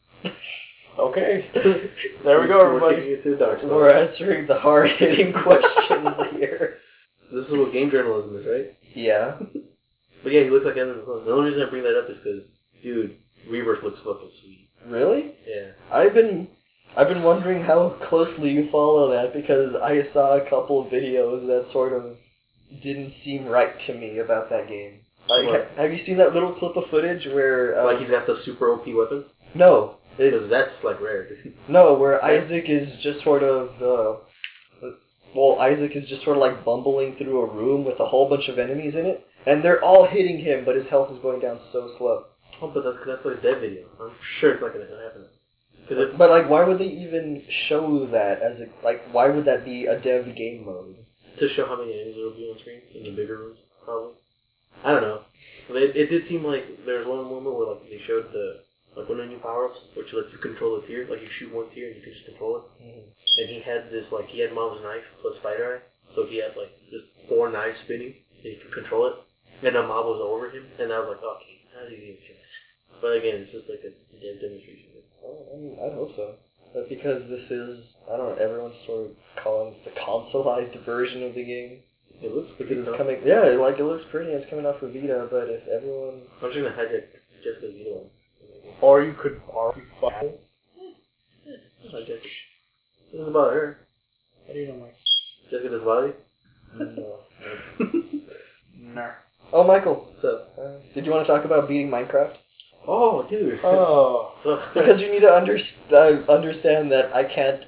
Okay. There we go, We're everybody. taking it to the dark side. We're answering the hard hitting questions here. This is what game journalism is, right? Yeah. But yeah, he looks like Edmund McMillan. The only reason I bring that up is because, dude, Rebirth looks fucking sweet. Really? Yeah. I've been I've been wondering how closely you follow that because I saw a couple of videos that sort of didn't seem right to me about that game. Like, What? ha- have you seen that little clip of footage where uh, Like he's got the super O P weapons? no, Because it's that's like rare, dude. no, where Isaac is just sort of uh, well, Isaac is just sort of like bumbling through a room with a whole bunch of enemies in it, and they're all hitting him, but his health is going down so slow. Oh, but that's that's like a dev video. I'm sure it's not gonna happen. Because it's But like, why would they even show that as a like? Why would that be a dev game mode? to show how many enemies there will be on screen in the bigger rooms, probably. I don't know. But it, it did seem like there was one moment where like they showed the like one of the new power ups, which lets you control a tier. Like you shoot one tier and you can just control it. Mhm. And he had this like he had Mom's knife plus spider eye, so he had like just four knives spinning and he could control it. And the mob was over him, and I was like, okay, how do you do this? But again, it's just like a dev demonstration. Well, I mean, I'd hope so. But because this is, I don't know, everyone's sort of calling it the consoleized version of the game. It looks pretty Because it's tough. coming, yeah, like it looks pretty and it's coming out for Vita, but if everyone... I'm just gonna hijack Jessica's video. Or you could, or you fuck. Nothing about her. How do you know, Mike? Jessica does body. No. Nah. Oh, Michael, What's up? uh, did you want to talk about beating Minecraft? Oh, dude. Oh. So, Because you need to underst- uh, understand that I can't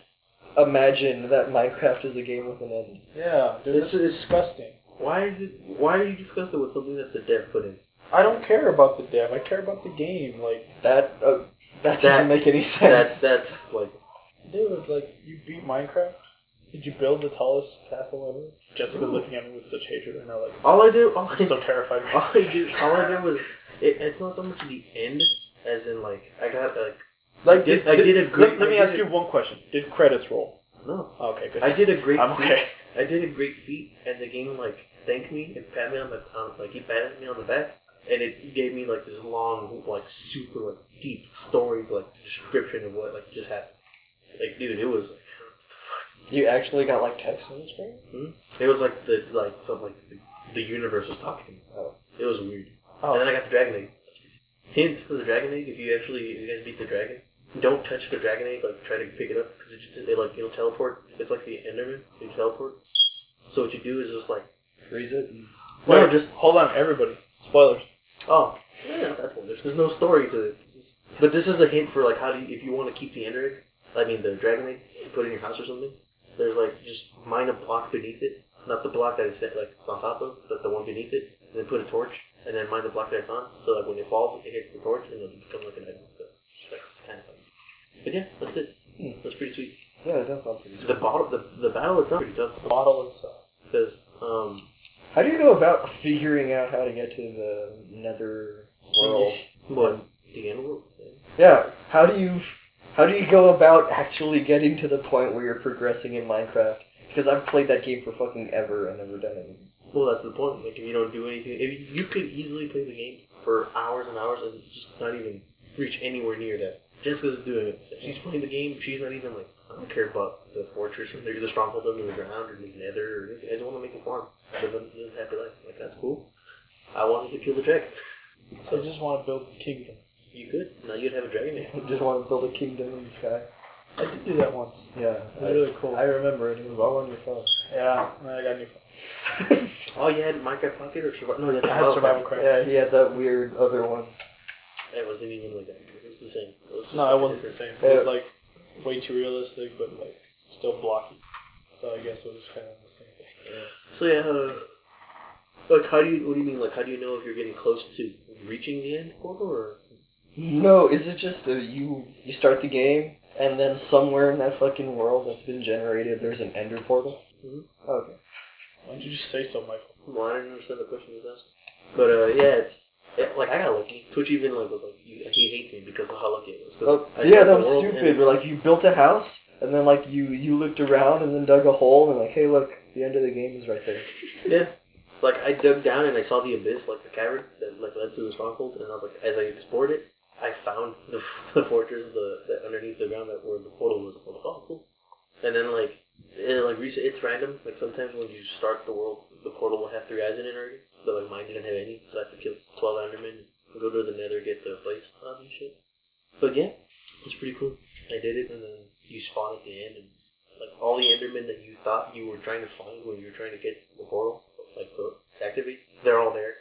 imagine that Minecraft is a game with an end. Yeah, dude, It's- this is disgusting. why is it? Why are you disgusted with something that the dev put in? I don't care about the dev. I care about the game. Like, That uh, that doesn't That- make any That sense. that's like. dude, like, you beat Minecraft? Did you build the tallest castle ever? Jessica's looking at me with such hatred right now, like, All I do, all I, I'm so terrified. all I did, all I did was. It, it's not so much the end, as in like I got like. Like, I did- I did a great- Let, let I me did ask a- you one question. Did credits roll? No. Okay, good. I did a great. I'm feat. okay. I did a great feat, and the game like thanked me and pat me on the on, like he patted me on the back, and it gave me like this long, like super like deep story like description of what like just happened. Like, dude, it was like, You actually got like text on the screen? hmm? It was like the like something like the, the universe was talking to me. Oh. It was weird. Oh. And then I got the dragon egg. Hint for the dragon egg: if you actually if you guys beat the dragon, don't touch the dragon egg. Like try to pick it up because it just it like it'll teleport. It's like the Enderman. You teleport. So what you do is just like Freeze it? no, Wait, just hold on, everybody. Spoilers. oh yeah, that's one. There's, there's no story to it. But this is a hint for like how do you, if you want to keep the Ender egg, I mean the dragon egg, and put it in your house or something. There's like just mine a block beneath it, not the block that it's like it's on top of, but the one beneath it, and then put a torch, and then mine the block that it's on. So like when it falls, it hits the torch, and it'll become like an item. So it's like it's kind of fun. But yeah, that's it. Hmm. That's pretty sweet. Yeah, that sounds pretty The sweet. bottle, the the battle itself, pretty tough The bottle itself. because um How do you go about figuring out how to get to the nether world? what the end world. Yeah, how do you how do you go about actually getting to the point where you're progressing in Minecraft? Because I've played that game for fucking ever and never done anything. Well, that's the point. Like, if you don't do anything, if you, you could easily play the game for hours and hours and just not even reach anywhere near that. Jessica's doing it. She's playing the game. She's not even like, I don't care about the fortress or the stronghold under the ground or the nether or anything. I just want to make a farm. Live a live a happy life. Like, that's cool. I wanted to kill the dragon. So I just want to build a kingdom. You could. Now you'd have a dragon egg. I just want to build a kingdom in the sky. I did do that once. Yeah, It was really cool. I remember it. It was all on your phone. Yeah, and I got a new phone. Oh, you had Minecraft Pocket or Survival? No, you had I had Survival Craft. Craft. Yeah, he had that weird other one. It wasn't even like that. It was the same. It was just No, like it wasn't the different. same. It was like way too realistic, but like still blocky. So I guess it was kind of the same thing. So yeah, uh, like how do you? What do you mean? Like how do you know if you're getting close to reaching the end portal, or No, is it just uh, you you start the game and then somewhere in that fucking world that's been generated there's an ender portal? Mhm. Okay. Why don't you just say so, Michael? well, I didn't understand the question you was asking. But uh, yeah, it's it, like I got lucky. Twitch even like was like he, he hates me because of how lucky it was. 'Cause Oh, I yeah, started that the was world stupid. and- Where like you built a house and then like you you looked around and then dug a hole and like, hey, look, the end of the game is right there. Yeah. Like I dug down and I saw the abyss, like the cavern that like led to the stronghold, and I was like, as I explored it, I found the, the fortress, the, the underneath the ground that where the portal was. I was like, oh, cool. And then like, it, like reset, it's random. Like sometimes when you start the world, the portal will have three eyes in it already. But like mine didn't have any, so I have to kill twelve Endermen, and go to the Nether, get the place on and shit. But yeah, it's pretty cool. I did it, and then you spawn at the end, and like all the Endermen that you thought you were trying to find when you were trying to get the portal, like to activate, they're all there.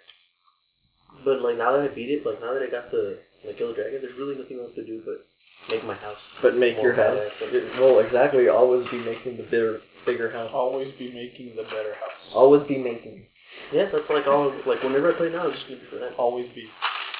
But like now that I beat it, like now that I got to like kill the dragon, there's really nothing else to do but make my house. But make more your house. badass. It- well, exactly. Always be making the bigger bigger house. Always be making the better house. Always be making. Yeah, that's like all. Like whenever I play now, I'm just gonna do for that. Always be.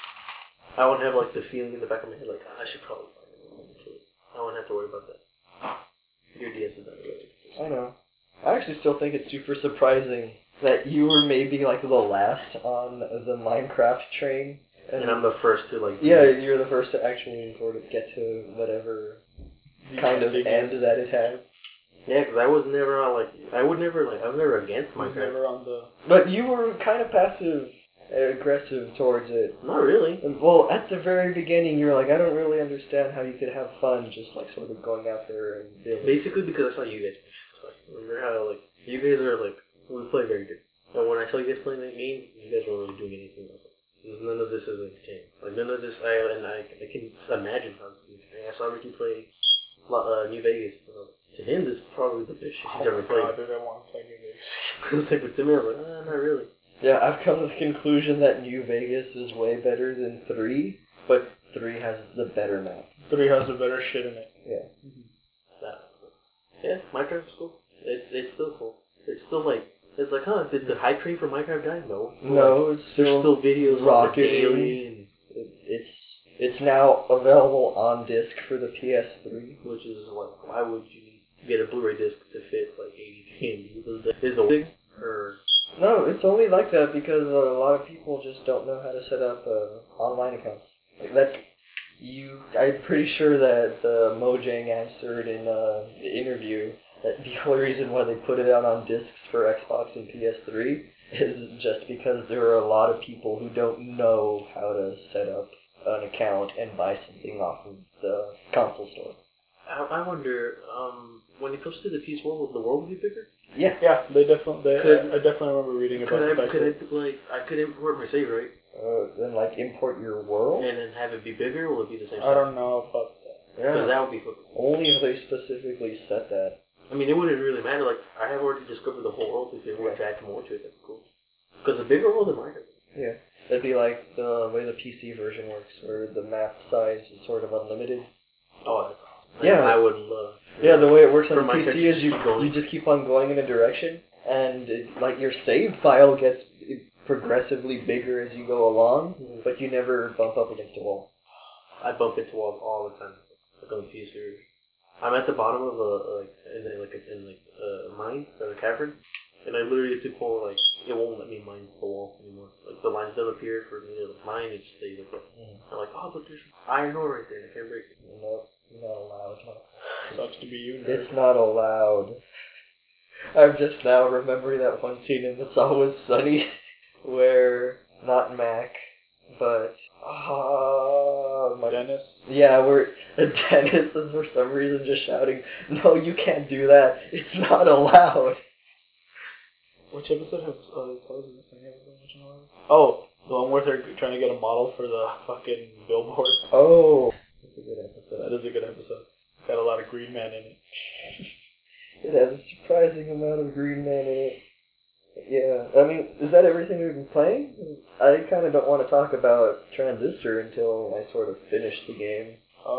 I won't have like the feeling in the back of my head like I should probably find it and kill it. I won't have to worry about that. Your D S is not really. I know. I actually still think it's super surprising that you were maybe like the last on the Minecraft train. And I'm the first to like. Yeah, you're the first to actually sort of get to whatever The kind of big end is- that it has. Yeah, because I was never on like I would never like I was never against I was Minecraft. never on the. But you were kind of passive aggressive towards it. Not really. And, well, at the very beginning, you were like, I don't really understand how you could have fun just like sort of going out there and building. Basically because I saw you guys. Like, remember how like you guys are like we play very good. And when I saw you guys playing that game, you guys weren't really doing anything. I was like, none of this is entertaining. Like none of this. I and I, I can imagine how this is entertaining. I saw Ricky play uh, New Vegas. And I was like, To him, this is probably the best shit Oh he's ever my played. god, dude, I want to play New Vegas. It's like, but to me, I was like, ah, not really. Yeah, I've come to the conclusion that New Vegas is way better than three, but three has the better map. Three has a better shit in it. Yeah. Nah. Yeah, Minecraft's cool. It's it's still cool. It's still like it's like, huh? Did the hype train for Minecraft die? No. No, Like, it's there's still still videos on the rocketing. daily, and, It, it's it's now available on disc for the P S three. which is like, why would you get a Blu-ray disc to fit like eighty games? Is the is the thing or No, it's only like that because a lot of people just don't know how to set up uh, online accounts. Like that's you. I'm pretty sure that uh, Mojang answered in uh, the interview that the only reason why they put it out on discs for Xbox and P S three is just because there are a lot of people who don't know how to set up an account and buy something off of the console store. I, I wonder um, when it comes to the P S four, will the world be bigger? Yeah. Yeah, they definitely. They, Could- I, I definitely remember reading about Could the I fact could I that like I could import my save right Uh, then like import your world. and then have it be bigger? Or will it be the same? I don't know about that. Because Yeah. that would be cool. Only if they specifically set that. I mean, it wouldn't really matter. Like, I have already discovered the whole world. If they were to add more to it, that'd be cool. Because a bigger world than Minecraft. Yeah. That'd be like the way the P C version works, where the map size is sort of unlimited. Oh, that's awesome. Like, Yeah. I would love. Yeah, the way it works on For the P Minecraft, C you is just you keep going. you just keep on going in a direction, and it, like your save file gets progressively bigger as you go along, Mhm. but you never bump up against a wall. I bump into walls all the time. Like on the P S series. I'm at the bottom of a like in a, like a, in like a mine or a cavern, and I literally get to the point where like it won't let me mine the wall anymore. Like the lines don't appear for me to mine; it just stays like that. Mm. I'm like, oh, but there's iron ore right there. I can't break it. No, not allowed. Sucks to be you, nerd. It's not allowed. I'm just now remembering that one scene in It's Always Sunny where, not Mac, but, uh, my, Dennis. yeah, where Dennis is for some reason just shouting, no, you can't do that. It's not allowed. Which episode have uh, it's always the same episode? Which one was it? Oh, the one where they're trying to get a model for the fucking billboard. Oh, that's a good That episode. is a good episode. Got a lot of Green Man in it. It has a surprising amount of Green Man in it. Yeah, I mean, is that everything we've been playing? I kind of don't want to talk about Transistor until I sort of finish the game.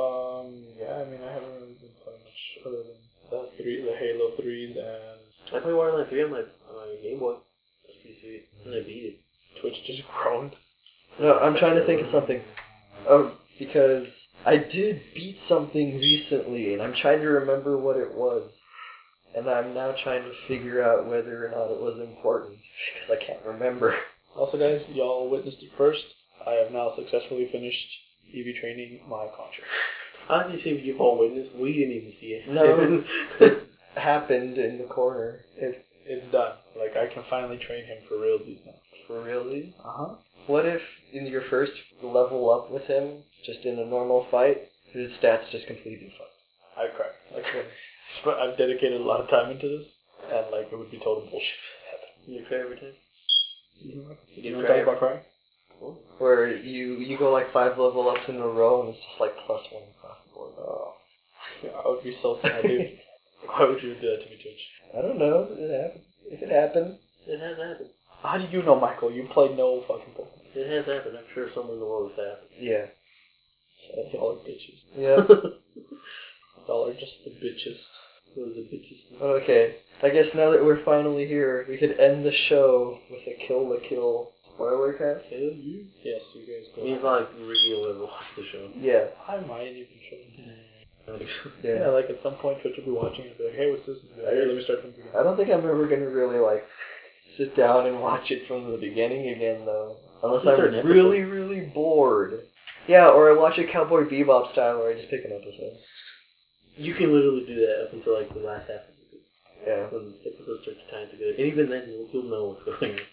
Um, yeah, I mean, I haven't really been playing much other than the three, the Halo threes, and I play Waterline three on my, on my Game Boy. That's pretty sweet. And I beat it. Twitch just groaned. No, I'm trying to think of something. Oh, because I did beat something recently, and I'm trying to remember what it was. And I'm now trying to figure out whether or not it was important, because I can't remember. Also, guys, y'all witnessed it first. I have now successfully finished E V training my Contra. How did you say you all witness? We didn't even see it. No. It happened in the corner. It, It's done. Like, I can finally train him for realsies now. for realsies? Uh huh. What if in your first level up with him, just in a normal fight, his stats just completely fucked? I cried. Like, but I've dedicated a lot of time into this, and like, it would be total bullshit if this happened. You cry every time? You You know, cry talk about crying. Where you, you go like five level ups in a row and it's just like plus one across the board. Oh, yeah, I would be so sad, dude. Why would you do that to me, Twitch? I don't know. It happens. If it happens. It has happened. How do you know, Michael? You play no fucking Pokemon. It has happened. I'm sure somewhere in the world it's happened. Yeah. Yeah, y'all are bitches. Yeah. Y'all are just the bitches. Those are bitches. Okay. I guess now that we're finally here, we could end the show with a kill the kill spoiler cast. Hell you. Yes, you guys go. Means like Ricky will ever watch the show. Yeah. I might even show you. Yeah. Yeah, like at some point Twitch will be watching and be like, hey, what's this? And be like, hey, let me start from the beginning. I don't think I'm ever gonna really like sit down and watch it from the beginning again though. Unless I'm Certain really, really bored. Yeah, or I watch it Cowboy Bebop style where I just pick an episode. You can literally do that up until like the last half of it. Yeah. When the episodes start to tie together. And even then, you'll, you'll know what's going on.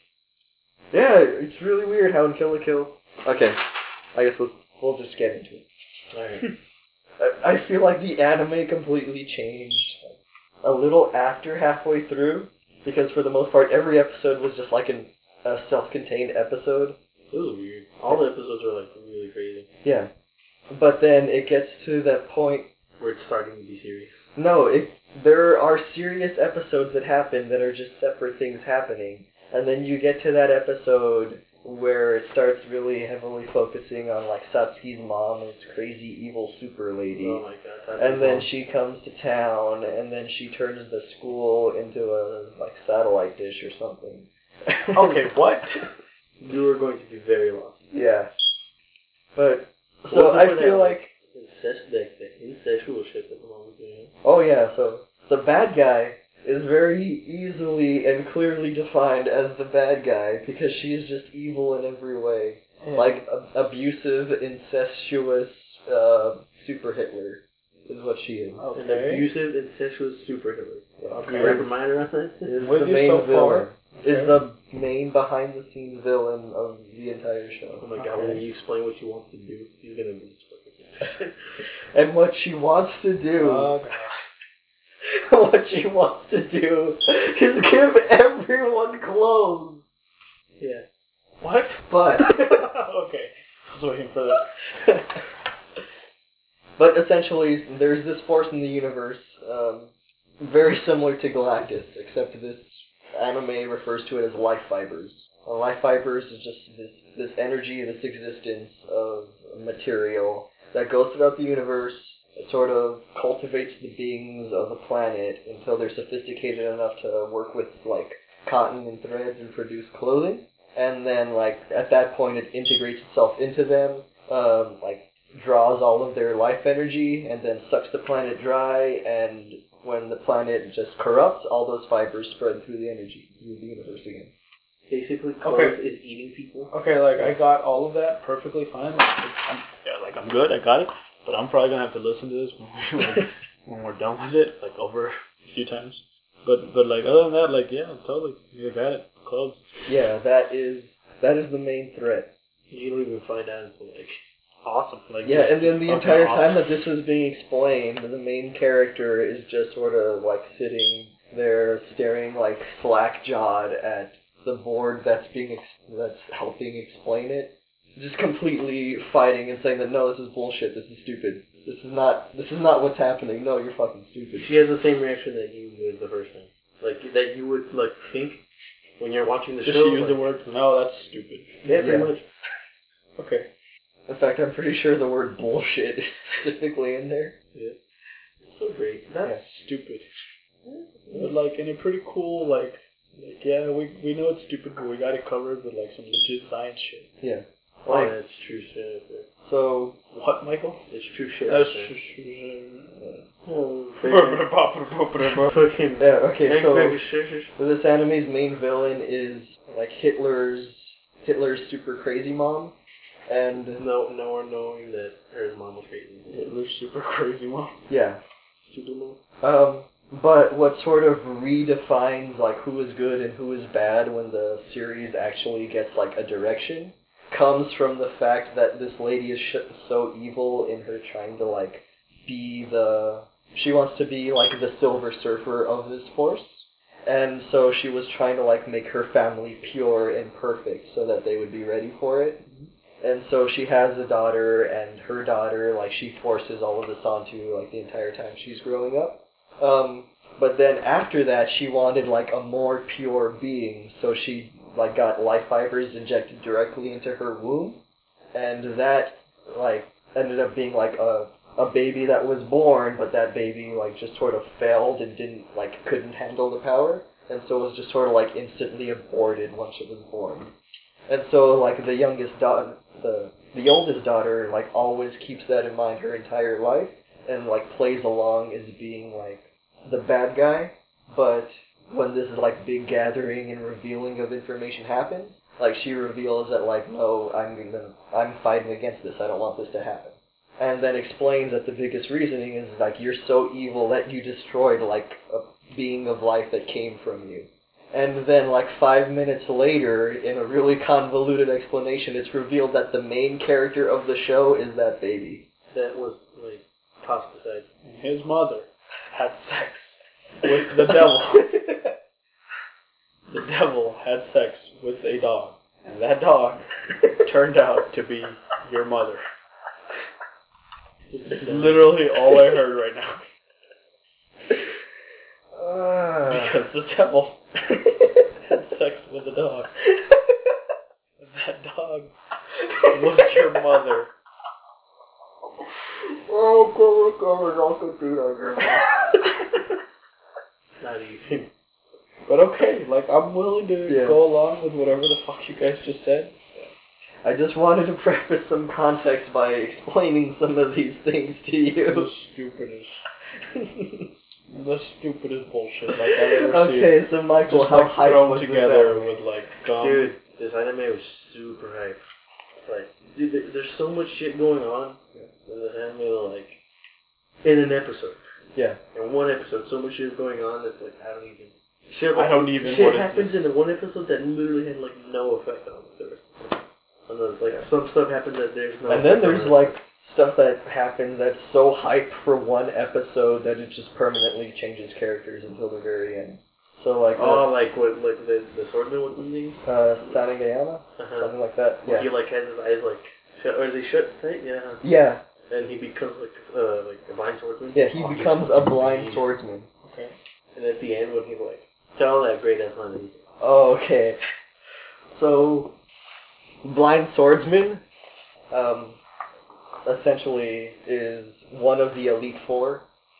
Yeah, it's really weird how in Kill la Kill. Okay, I guess we'll, we'll just get into it. Alright. I, I feel like the anime completely changed a little after halfway through, because for the most part, every episode was just like an, a self-contained episode. It was weird. All the episodes are like really crazy. Yeah. But then it gets to that point. Where it's starting to be serious. No, it, there are serious episodes that happen that are just separate things happening. And then you get to that episode where it starts really heavily focusing on like Satsuki's mom, this crazy evil super lady. Oh my god. That's And then awesome. she comes to town, and then she turns the school into a like satellite dish or something. Okay, what? You are going to be very lost. Yeah. But so Well, I before feel that, like incest, like the incestual shit that the mom was doing. oh yeah, so the bad guy is very easily and clearly defined as the bad guy because she is just evil in every way. Like a- abusive, incestuous uh, super Hitler is what she is. Oh. An Okay. abusive, incestuous super Hitler. Okay. Can you wrap your mind around that? Is With the you main so villain. far. Is Okay. the main behind the scenes villain of the entire Oh show. my god, Okay. when you explain what she wants to do, he's gonna be fucking. And what she wants to do Oh, God. what she wants to do is give everyone clothes. Yeah. What? But Okay. I was waiting for this. but essentially, there's this force in the universe, um, very similar to Galactus, except this anime refers to it as life fibers. Uh, life fibers is just this this energy, this existence of material that goes throughout the universe. It sort of cultivates the beings of the planet until they're sophisticated enough to work with like cotton and threads and produce clothing. And then, like at that point, it integrates itself into them, um, like draws all of their life energy, and then sucks the planet dry. And when the planet just corrupts, all those fibers spread through the energy through the universe again. Basically, clothes Okay. is eating people. Okay, like I got all of that perfectly fine. Like, I'm, yeah, like I'm good. I got it. But I'm probably gonna have to listen to this when, we, like, when we're done with it, like over a few times. But but like other than that, like yeah, totally, you got it. Clothes. Yeah, that is that is the main threat. You don't even find out until like. Awesome. Like Yeah, just and then the fucking entire awesome. time that this was being explained, the main character is just sort of like sitting there staring like slack-jawed at the board that's being ex- that's helping explain it, just completely fighting and saying that no, this is bullshit, this is stupid, this is not this is not what's happening. No, you're fucking stupid. She has the same reaction that you would the first time. Like that you would like think when you're watching the Does show. she use like, the word? No, that's stupid. Yeah, pretty Yeah. much. Okay. In fact, I'm pretty sure the word bullshit is specifically in there. Yeah. It's so great. That's stupid. But like in a pretty cool like like yeah, we we know it's stupid, but we got it covered with like some legit science shit. Yeah. Oh, Like, yeah, it's true shit. Right there. so What, Michael? It's true shit. That's right true. there. Oh, fucking. yeah, okay, so so. So this anime's main villain is like Hitler's Hitler's super crazy mom, and No, no one knowing that her mom was crazy. Hitler's super crazy mom. yeah, Stupid mom. um, but what sort of redefines like who is good and who is bad when the series actually gets like a direction comes from the fact that this lady is sh- so evil in her trying to like be the she wants to be like the Silver Surfer of this force. And so she was trying to like make her family pure and perfect so that they would be ready for it. And so she has a daughter, and her daughter, like, she forces all of this onto, like, the entire time she's growing up. Um, but then after that, she wanted, like, a more pure being, so she, like, got life fibers injected directly into her womb. And that, like, ended up being, like, a, a baby that was born, but that baby, like, just sort of failed and didn't, like, couldn't handle the power. And so it was just sort of, like, instantly aborted once it was born. And so, like, the youngest daughter, the the oldest daughter, like, always keeps that in mind her entire life, and, like, plays along as being, like, the bad guy. But when this, like, big gathering and revealing of information happens, like, she reveals that, like, no, I'm gonna, I'm fighting against this, I don't want this to happen. And then explains that the biggest reasoning is, like, you're so evil that you destroyed, like, a being of life that came from you. And then, like, five minutes later, in a really convoluted explanation, it's revealed that the main character of the show is that baby. That was, like, tossed aside. And his mother had sex with the devil. The devil had sex with a dog. And that dog turned out to be your mother. This is literally all I heard right now. because the devil had sex with a dog. And that dog was your mother. Oh, God, God, I could do that. Not even. But okay, like, I'm willing to Yeah. go along with whatever the fuck you guys just said. I just wanted to preface some context by explaining some of these things to The you. stupidest, the stupidest bullshit like I've ever seen. Okay, so Michael, Just how like hype thrown was this together anime? with like gum. Dude, this anime was super hype. Like, dude, there- there's so much shit going on in this anime, like, in an episode. Yeah. In one episode, so much shit is going on that's like, I don't even... Shit, I don't even Shit what is happens this? in the one episode that literally had, like, no effect on the rest of it. And then, like, some stuff happened that there's no And then effect on there's the like stuff that happens that's so hype for one episode that it just permanently changes characters until the very end. So like Oh, the, like, what, like, the, the swordsman, what's his name? uh, Sanagayama? Uh-huh. Something like that. Where Yeah. he, like, has his eyes, like, shut, or is he shut tight? Yeah. Yeah. And he becomes, like, uh, like, a blind swordsman. Yeah, he Oh, he's becomes a fucking blind beast. swordsman. Okay. And at the end, when he's like, tell that great ass line that he said. Oh, okay. So, blind swordsman, um, essentially is one of the Elite Four.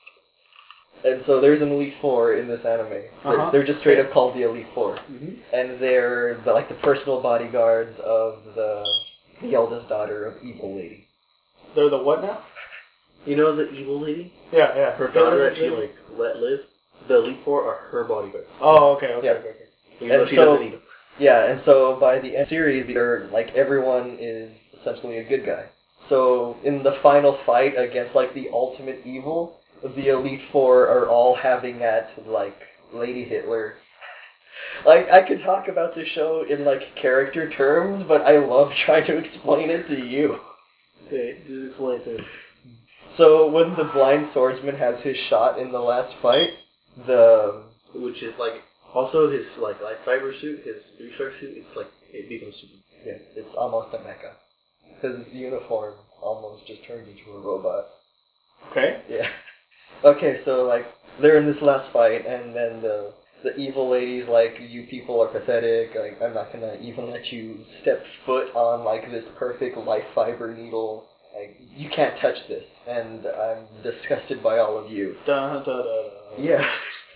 And so there's an Elite Four in this anime. They're, Uh-huh. they're just straight up called the Elite Four. Mm-hmm. And they're the, like the personal bodyguards of the the eldest daughter of Evil Lady. They're the what now? You know the evil lady? Yeah, yeah. Her daughter that she, like, let live? The Elite Four are her bodyguards. Oh, okay, okay, Yeah. okay, okay. Even And though she so- doesn't eat them. Yeah, and so by the end of the series, they're, like, everyone is essentially a good guy. So in the final fight against, like, the ultimate evil, the Elite Four are all having at, like, Lady Hitler. Like, I could talk about this show in, like, character terms, but I love trying to explain it to you. Okay, just explain to me. So when the blind swordsman has his shot in the last fight, the... Which is, like, also his, like, lightsaber suit, his three-star suit, it's, like, it becomes super. Yeah, it's almost a mecha. His uniform almost just turned into a robot. Okay. Yeah. Okay, so, like, they're in this last fight, and then the the evil lady's like, you people are pathetic, like, I'm not gonna even let you step foot on, like, this perfect life fiber needle. Like, you can't touch this, and I'm disgusted by all of you. Da, da, da, da. Yeah.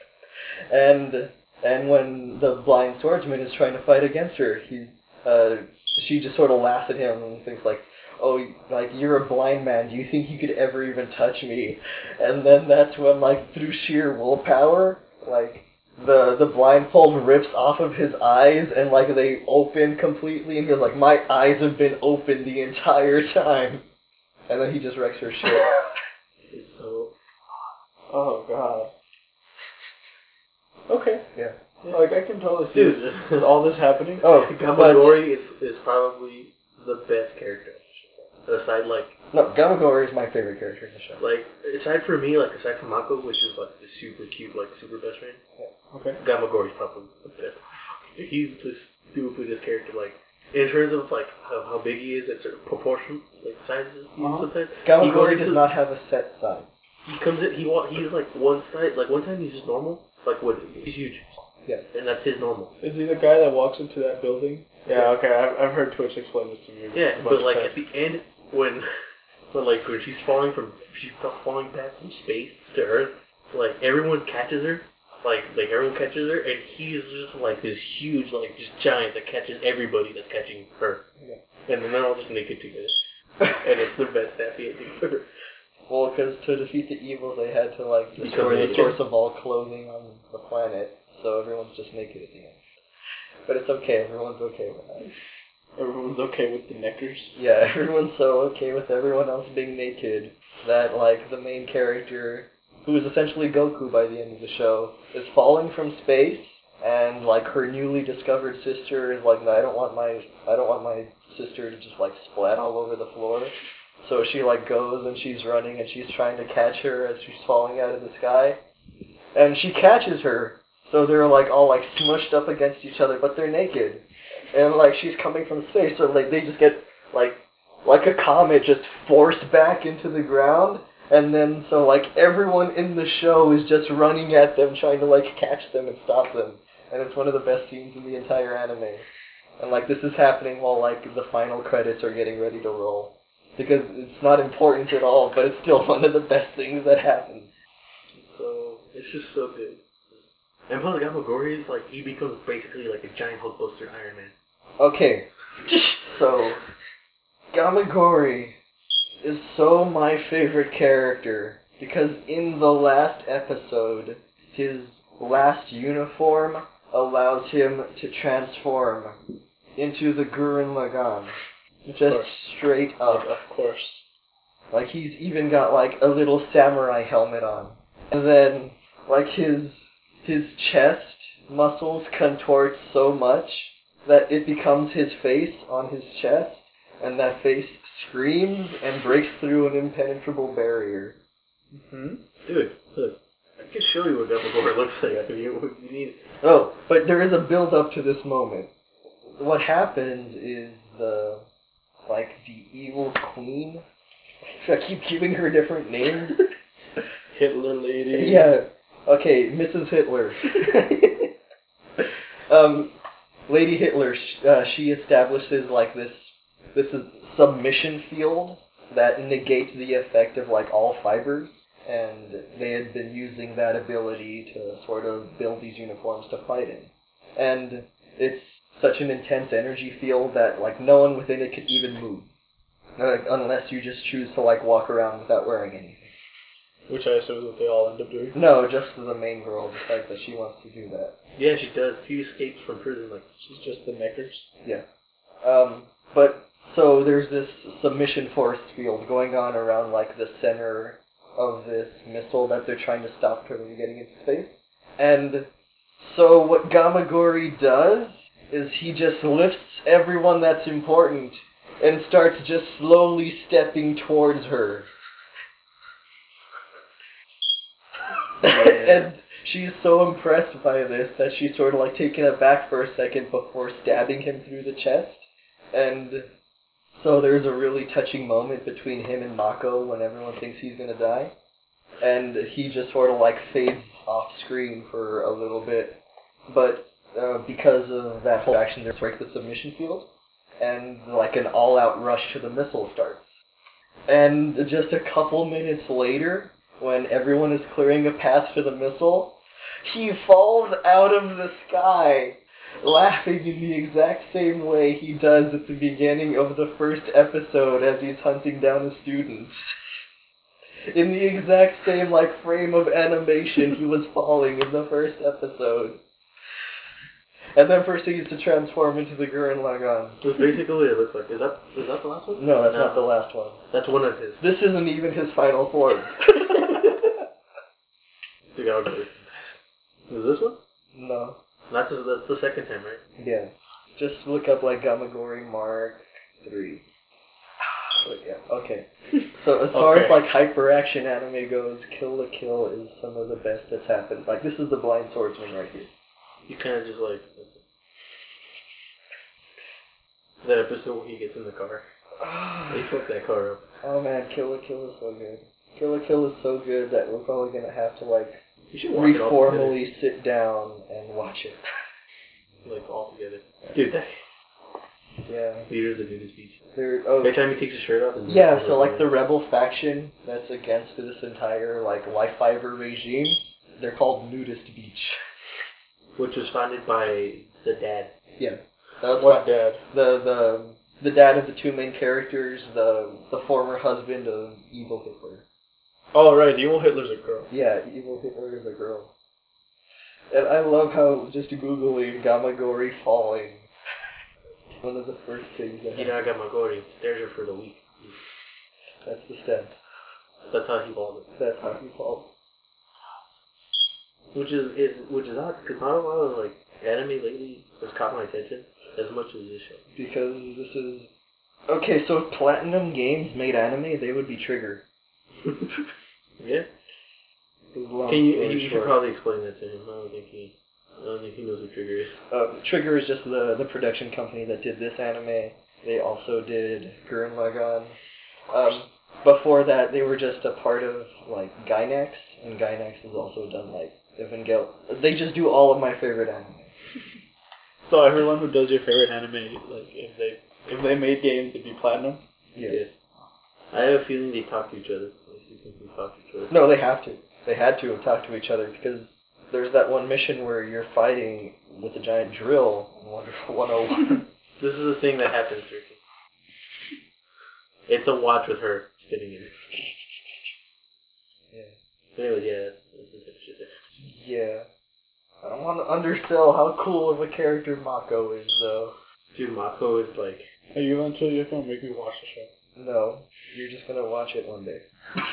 And and when the blind swordsman is trying to fight against her, he uh, she just sort of laughs at him and thinks like, "Oh, like you're a blind man. Do you think you could ever even touch me?" And then that's when, like, through sheer willpower, like the the blindfold rips off of his eyes and, like, they open completely, and he's like, "My eyes have been open the entire time." And then he just wrecks her shit. It's so... Oh god. Okay. Yeah. Like, I can totally see Dude. this, with all this happening. Oh, but Gamagori is, is probably the best character. Aside, like, no, Gamagori is my favorite character in the show. like, aside for me, like, aside from Mako, which is, like, the super cute, like, super best friend, Okay. Gamagori's probably the best. He's the stupidest character, like, in terms of, like, how, how big he is at certain proportions, like, sizes, Uh-huh. sometimes. He Gamagori goes does into- not have a set size. He comes in, he wa- he's, like, one side, like, one time he's just normal, like, what, he's huge. Yeah. And that's his normal. Is he the guy that walks into that building? Yeah, okay. I've, I've heard Twitch explain this to me. a Yeah, bunch but, of like, times. at the end, when, when, like, when she's falling from, she's falling back from space to Earth, like, everyone catches her, like, like, everyone catches her, and he's just, like, this huge, like, just giant that catches everybody that's catching her. Yeah. And then they're all just naked together. And it's the best happy ending ever. Well, because to defeat the evil, they had to, like, destroy Become the naked. source of all clothing on the planet, so everyone's just naked at the end. But it's okay, everyone's okay with that. Everyone's okay with the neckers. Yeah, everyone's so okay with everyone else being naked that, like, the main character, who is essentially Goku by the end of the show, is falling from space, and, like, her newly discovered sister is like, no, I don't want my, I don't want my sister to just, like, splat all over the floor. So she, like, goes and she's running and she's trying to catch her as she's falling out of the sky. And she catches her. So they're, like, all, like, smushed up against each other, but they're naked. And, like, she's coming from space, so, like, they just get, like, like a comet just forced back into the ground. And then, so, like, everyone in the show is just running at them, trying to, like, catch them and stop them. And it's one of the best scenes in the entire anime. And, like, this is happening while, like, the final credits are getting ready to roll. Because it's not important at all, but it's still one of the best things that happens. So, it's just so good. And plus, Gamagori is, like, he becomes basically, like, a giant Hulkbuster Iron Man. Okay, so, Gamagori is so my favorite character, because in the last episode, his last uniform allows him to transform into the Gurren Lagann. Just straight up. Like, of course. Like, he's even got, like, a little samurai helmet on. And then, like, his his chest muscles contort so much that it becomes his face on his chest, and that face screams and breaks through an impenetrable barrier. Hmm? Dude, look. I can show you what Gamagori looks like if you, if you need. Oh, but there is a build-up to this moment. What happens is the, like, the evil queen, I keep giving her different names. Hitler lady. Yeah, okay, Missus Hitler. um, Lady Hitler, sh- uh, she establishes, like, this, this is submission field that negates the effect of, like, all fibers. And they had been using that ability to sort of build these uniforms to fight in. And it's such an intense energy field that, like, no one within it could even move. Uh, unless you just choose to, like, walk around without wearing anything. Which I assume is what they all end up doing. No, just the main girl decides that she wants to do that. Yeah, she does. She escapes from prison, like. She's just the knickers. Yeah. Um, but, so there's this submission force field going on around, like, the center of this missile that they're trying to stop from getting into space. And so what Gamagori does is he just lifts everyone that's important and starts just slowly stepping towards her. And she's so impressed by this that she's sort of like taken aback for a second before stabbing him through the chest. And so there's a really touching moment between him and Mako when everyone thinks he's gonna die. And he just sort of like fades off screen for a little bit. But uh, because of that whole action, they break the submission field. And like an all-out rush to the missile starts. And just a couple minutes later, when everyone is clearing a path to the missile, he falls out of the sky, laughing in the exact same way he does at the beginning of the first episode as he's hunting down a student. In the exact same, like, frame of animation he was falling in the first episode. And then proceeds to transform into the Gurren Lagann. That's basically what it looks like. Is that is that the last one? No, that's No. not the last one. That's one of his. This isn't even his final form. Dude, I would really- Was this one? No. That's his, that's the second time, right? Yeah. Just look up, like, Gamagori Mark three. But yeah, okay. So as far Okay. as, like, hyper-action anime goes, Kill la Kill is some of the best that's happened. Like, this is the Blind Swordsman right here. You kind of just like that's it. That episode where he gets in the car. They fucked that car up. Oh man, Kill la Kill is so good. Kill la Kill is so good that we're probably gonna have to, like, You should watch it all together. reformally sit down and watch it. Like all together. Dude, that Yeah. leader's the nudist beach. There, oh, Every time he takes his shirt off, his yeah, nipples so are like the bare. rebel faction that's against this entire, like, life fiber regime, they're called Nudist Beach. Which was founded by the dad. Yeah. That was What fun. dad? The the the dad of the two main characters, the the former husband of Evil Hitler. Oh, right, Evil Hitler's a girl. Yeah, Evil Hitler is a girl. And I love how just googling Gamagori falling. One of the first things that You know, I happen. got my Gori. Stairs are for the weak. That's the steps. That's how he balls it. That's how he falls. Which is, is which is odd because not a lot of like anime lately has caught my attention as much as this show. Because this is okay. So if Platinum Games made anime, they would be Trigger. Yeah. Long Can you? story You should short. probably explain that to him. I don't think he. I don't think he knows what Trigger is. Uh, Trigger is just the, the production company that did this anime. They also did Gurren Lagann. Um, before that, they were just a part of like Gynax, and Gynax has also done like Evangel. They just do all of my favorite anime. So everyone who does your favorite anime, like if they if they made games, it'd be platinum. Yes. I have a feeling they talk to each other. I see think they talk to each other. No, they have to. They had to have talked to each other because there's that one mission where you're fighting with a giant drill in Wonderful one oh one. This is a thing that happens, Ricky. It's a watch with her spinning in it. Yeah. But anyways, yeah, that's, that's the type of shit that Yeah. I don't want to undersell how cool of a character Mako is, though. Dude, Mako is like... Are you gonna you're gonna make me watch the show? No. You're just gonna watch it one day.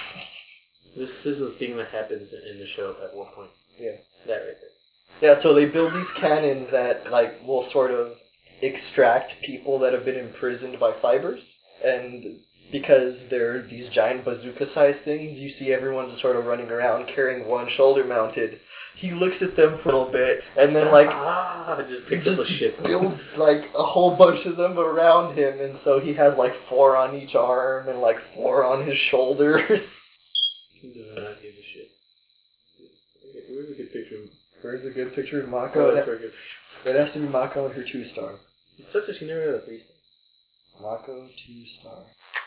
This is a thing that happens in the show at one point. Yeah. That right there. Yeah, so they build these cannons that, like, will sort of extract people that have been imprisoned by fibers. And because they're these giant bazooka-sized things, you see everyone just sort of running around carrying one shoulder-mounted. He looks at them for a little bit, and then, like, ah, just picks just up a shit. builds, like, a whole bunch of them around him, and so he has, like, four on each arm and, like, four on his shoulders. He does not give a shit. Where's a good picture of Where's a good picture of Oh, Mako? that's It, very good. it has to be Mako and her two-star. It sucks that she never got a three star. Mako two-star.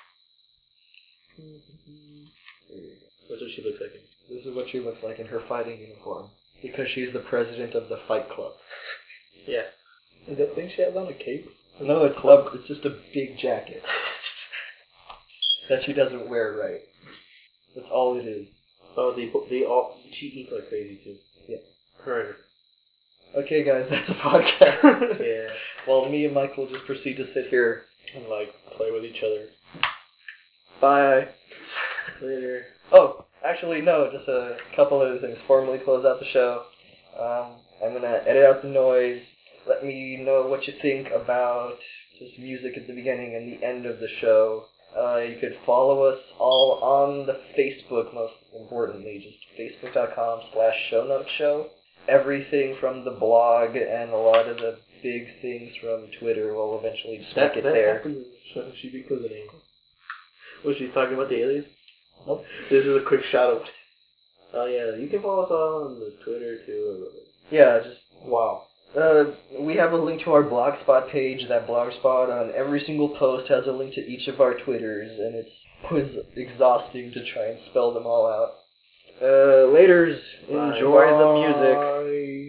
There you go. That's what she looks like. This is what she looks like in her fighting uniform. Because she's the president of the Fight Club. Yeah. Is that thing she has on a cape? No, it's club. It's just a big jacket. That she doesn't wear right. That's all it is. Oh, they they all she eats like crazy too. Yeah. Her. Okay, guys, that's a podcast. Yeah. Well, me and Mike will just proceed to sit here. And like play with each other. Bye. Later. Oh, actually, no, just a couple other things. Formally close out the show. Um, I'm going to edit out the noise. Let me know what you think about just music at the beginning and the end of the show. Uh, you could follow us all on the Facebook, most importantly. Just facebook.com slash show notes show. Everything from the blog and a lot of the big things from Twitter will eventually just That, make it that there. happens in the show. She becomes an alien. Was she talking about the aliens? Nope. This is a quick shot of. Oh yeah, you can follow us all on the Twitter too. Yeah, just Wow. Uh, we have a link to our Blogspot page. That Blogspot on every single post has a link to each of our Twitters, and it's always exhausting to try and spell them all out. Uh, laters. Enjoy the music. Bye.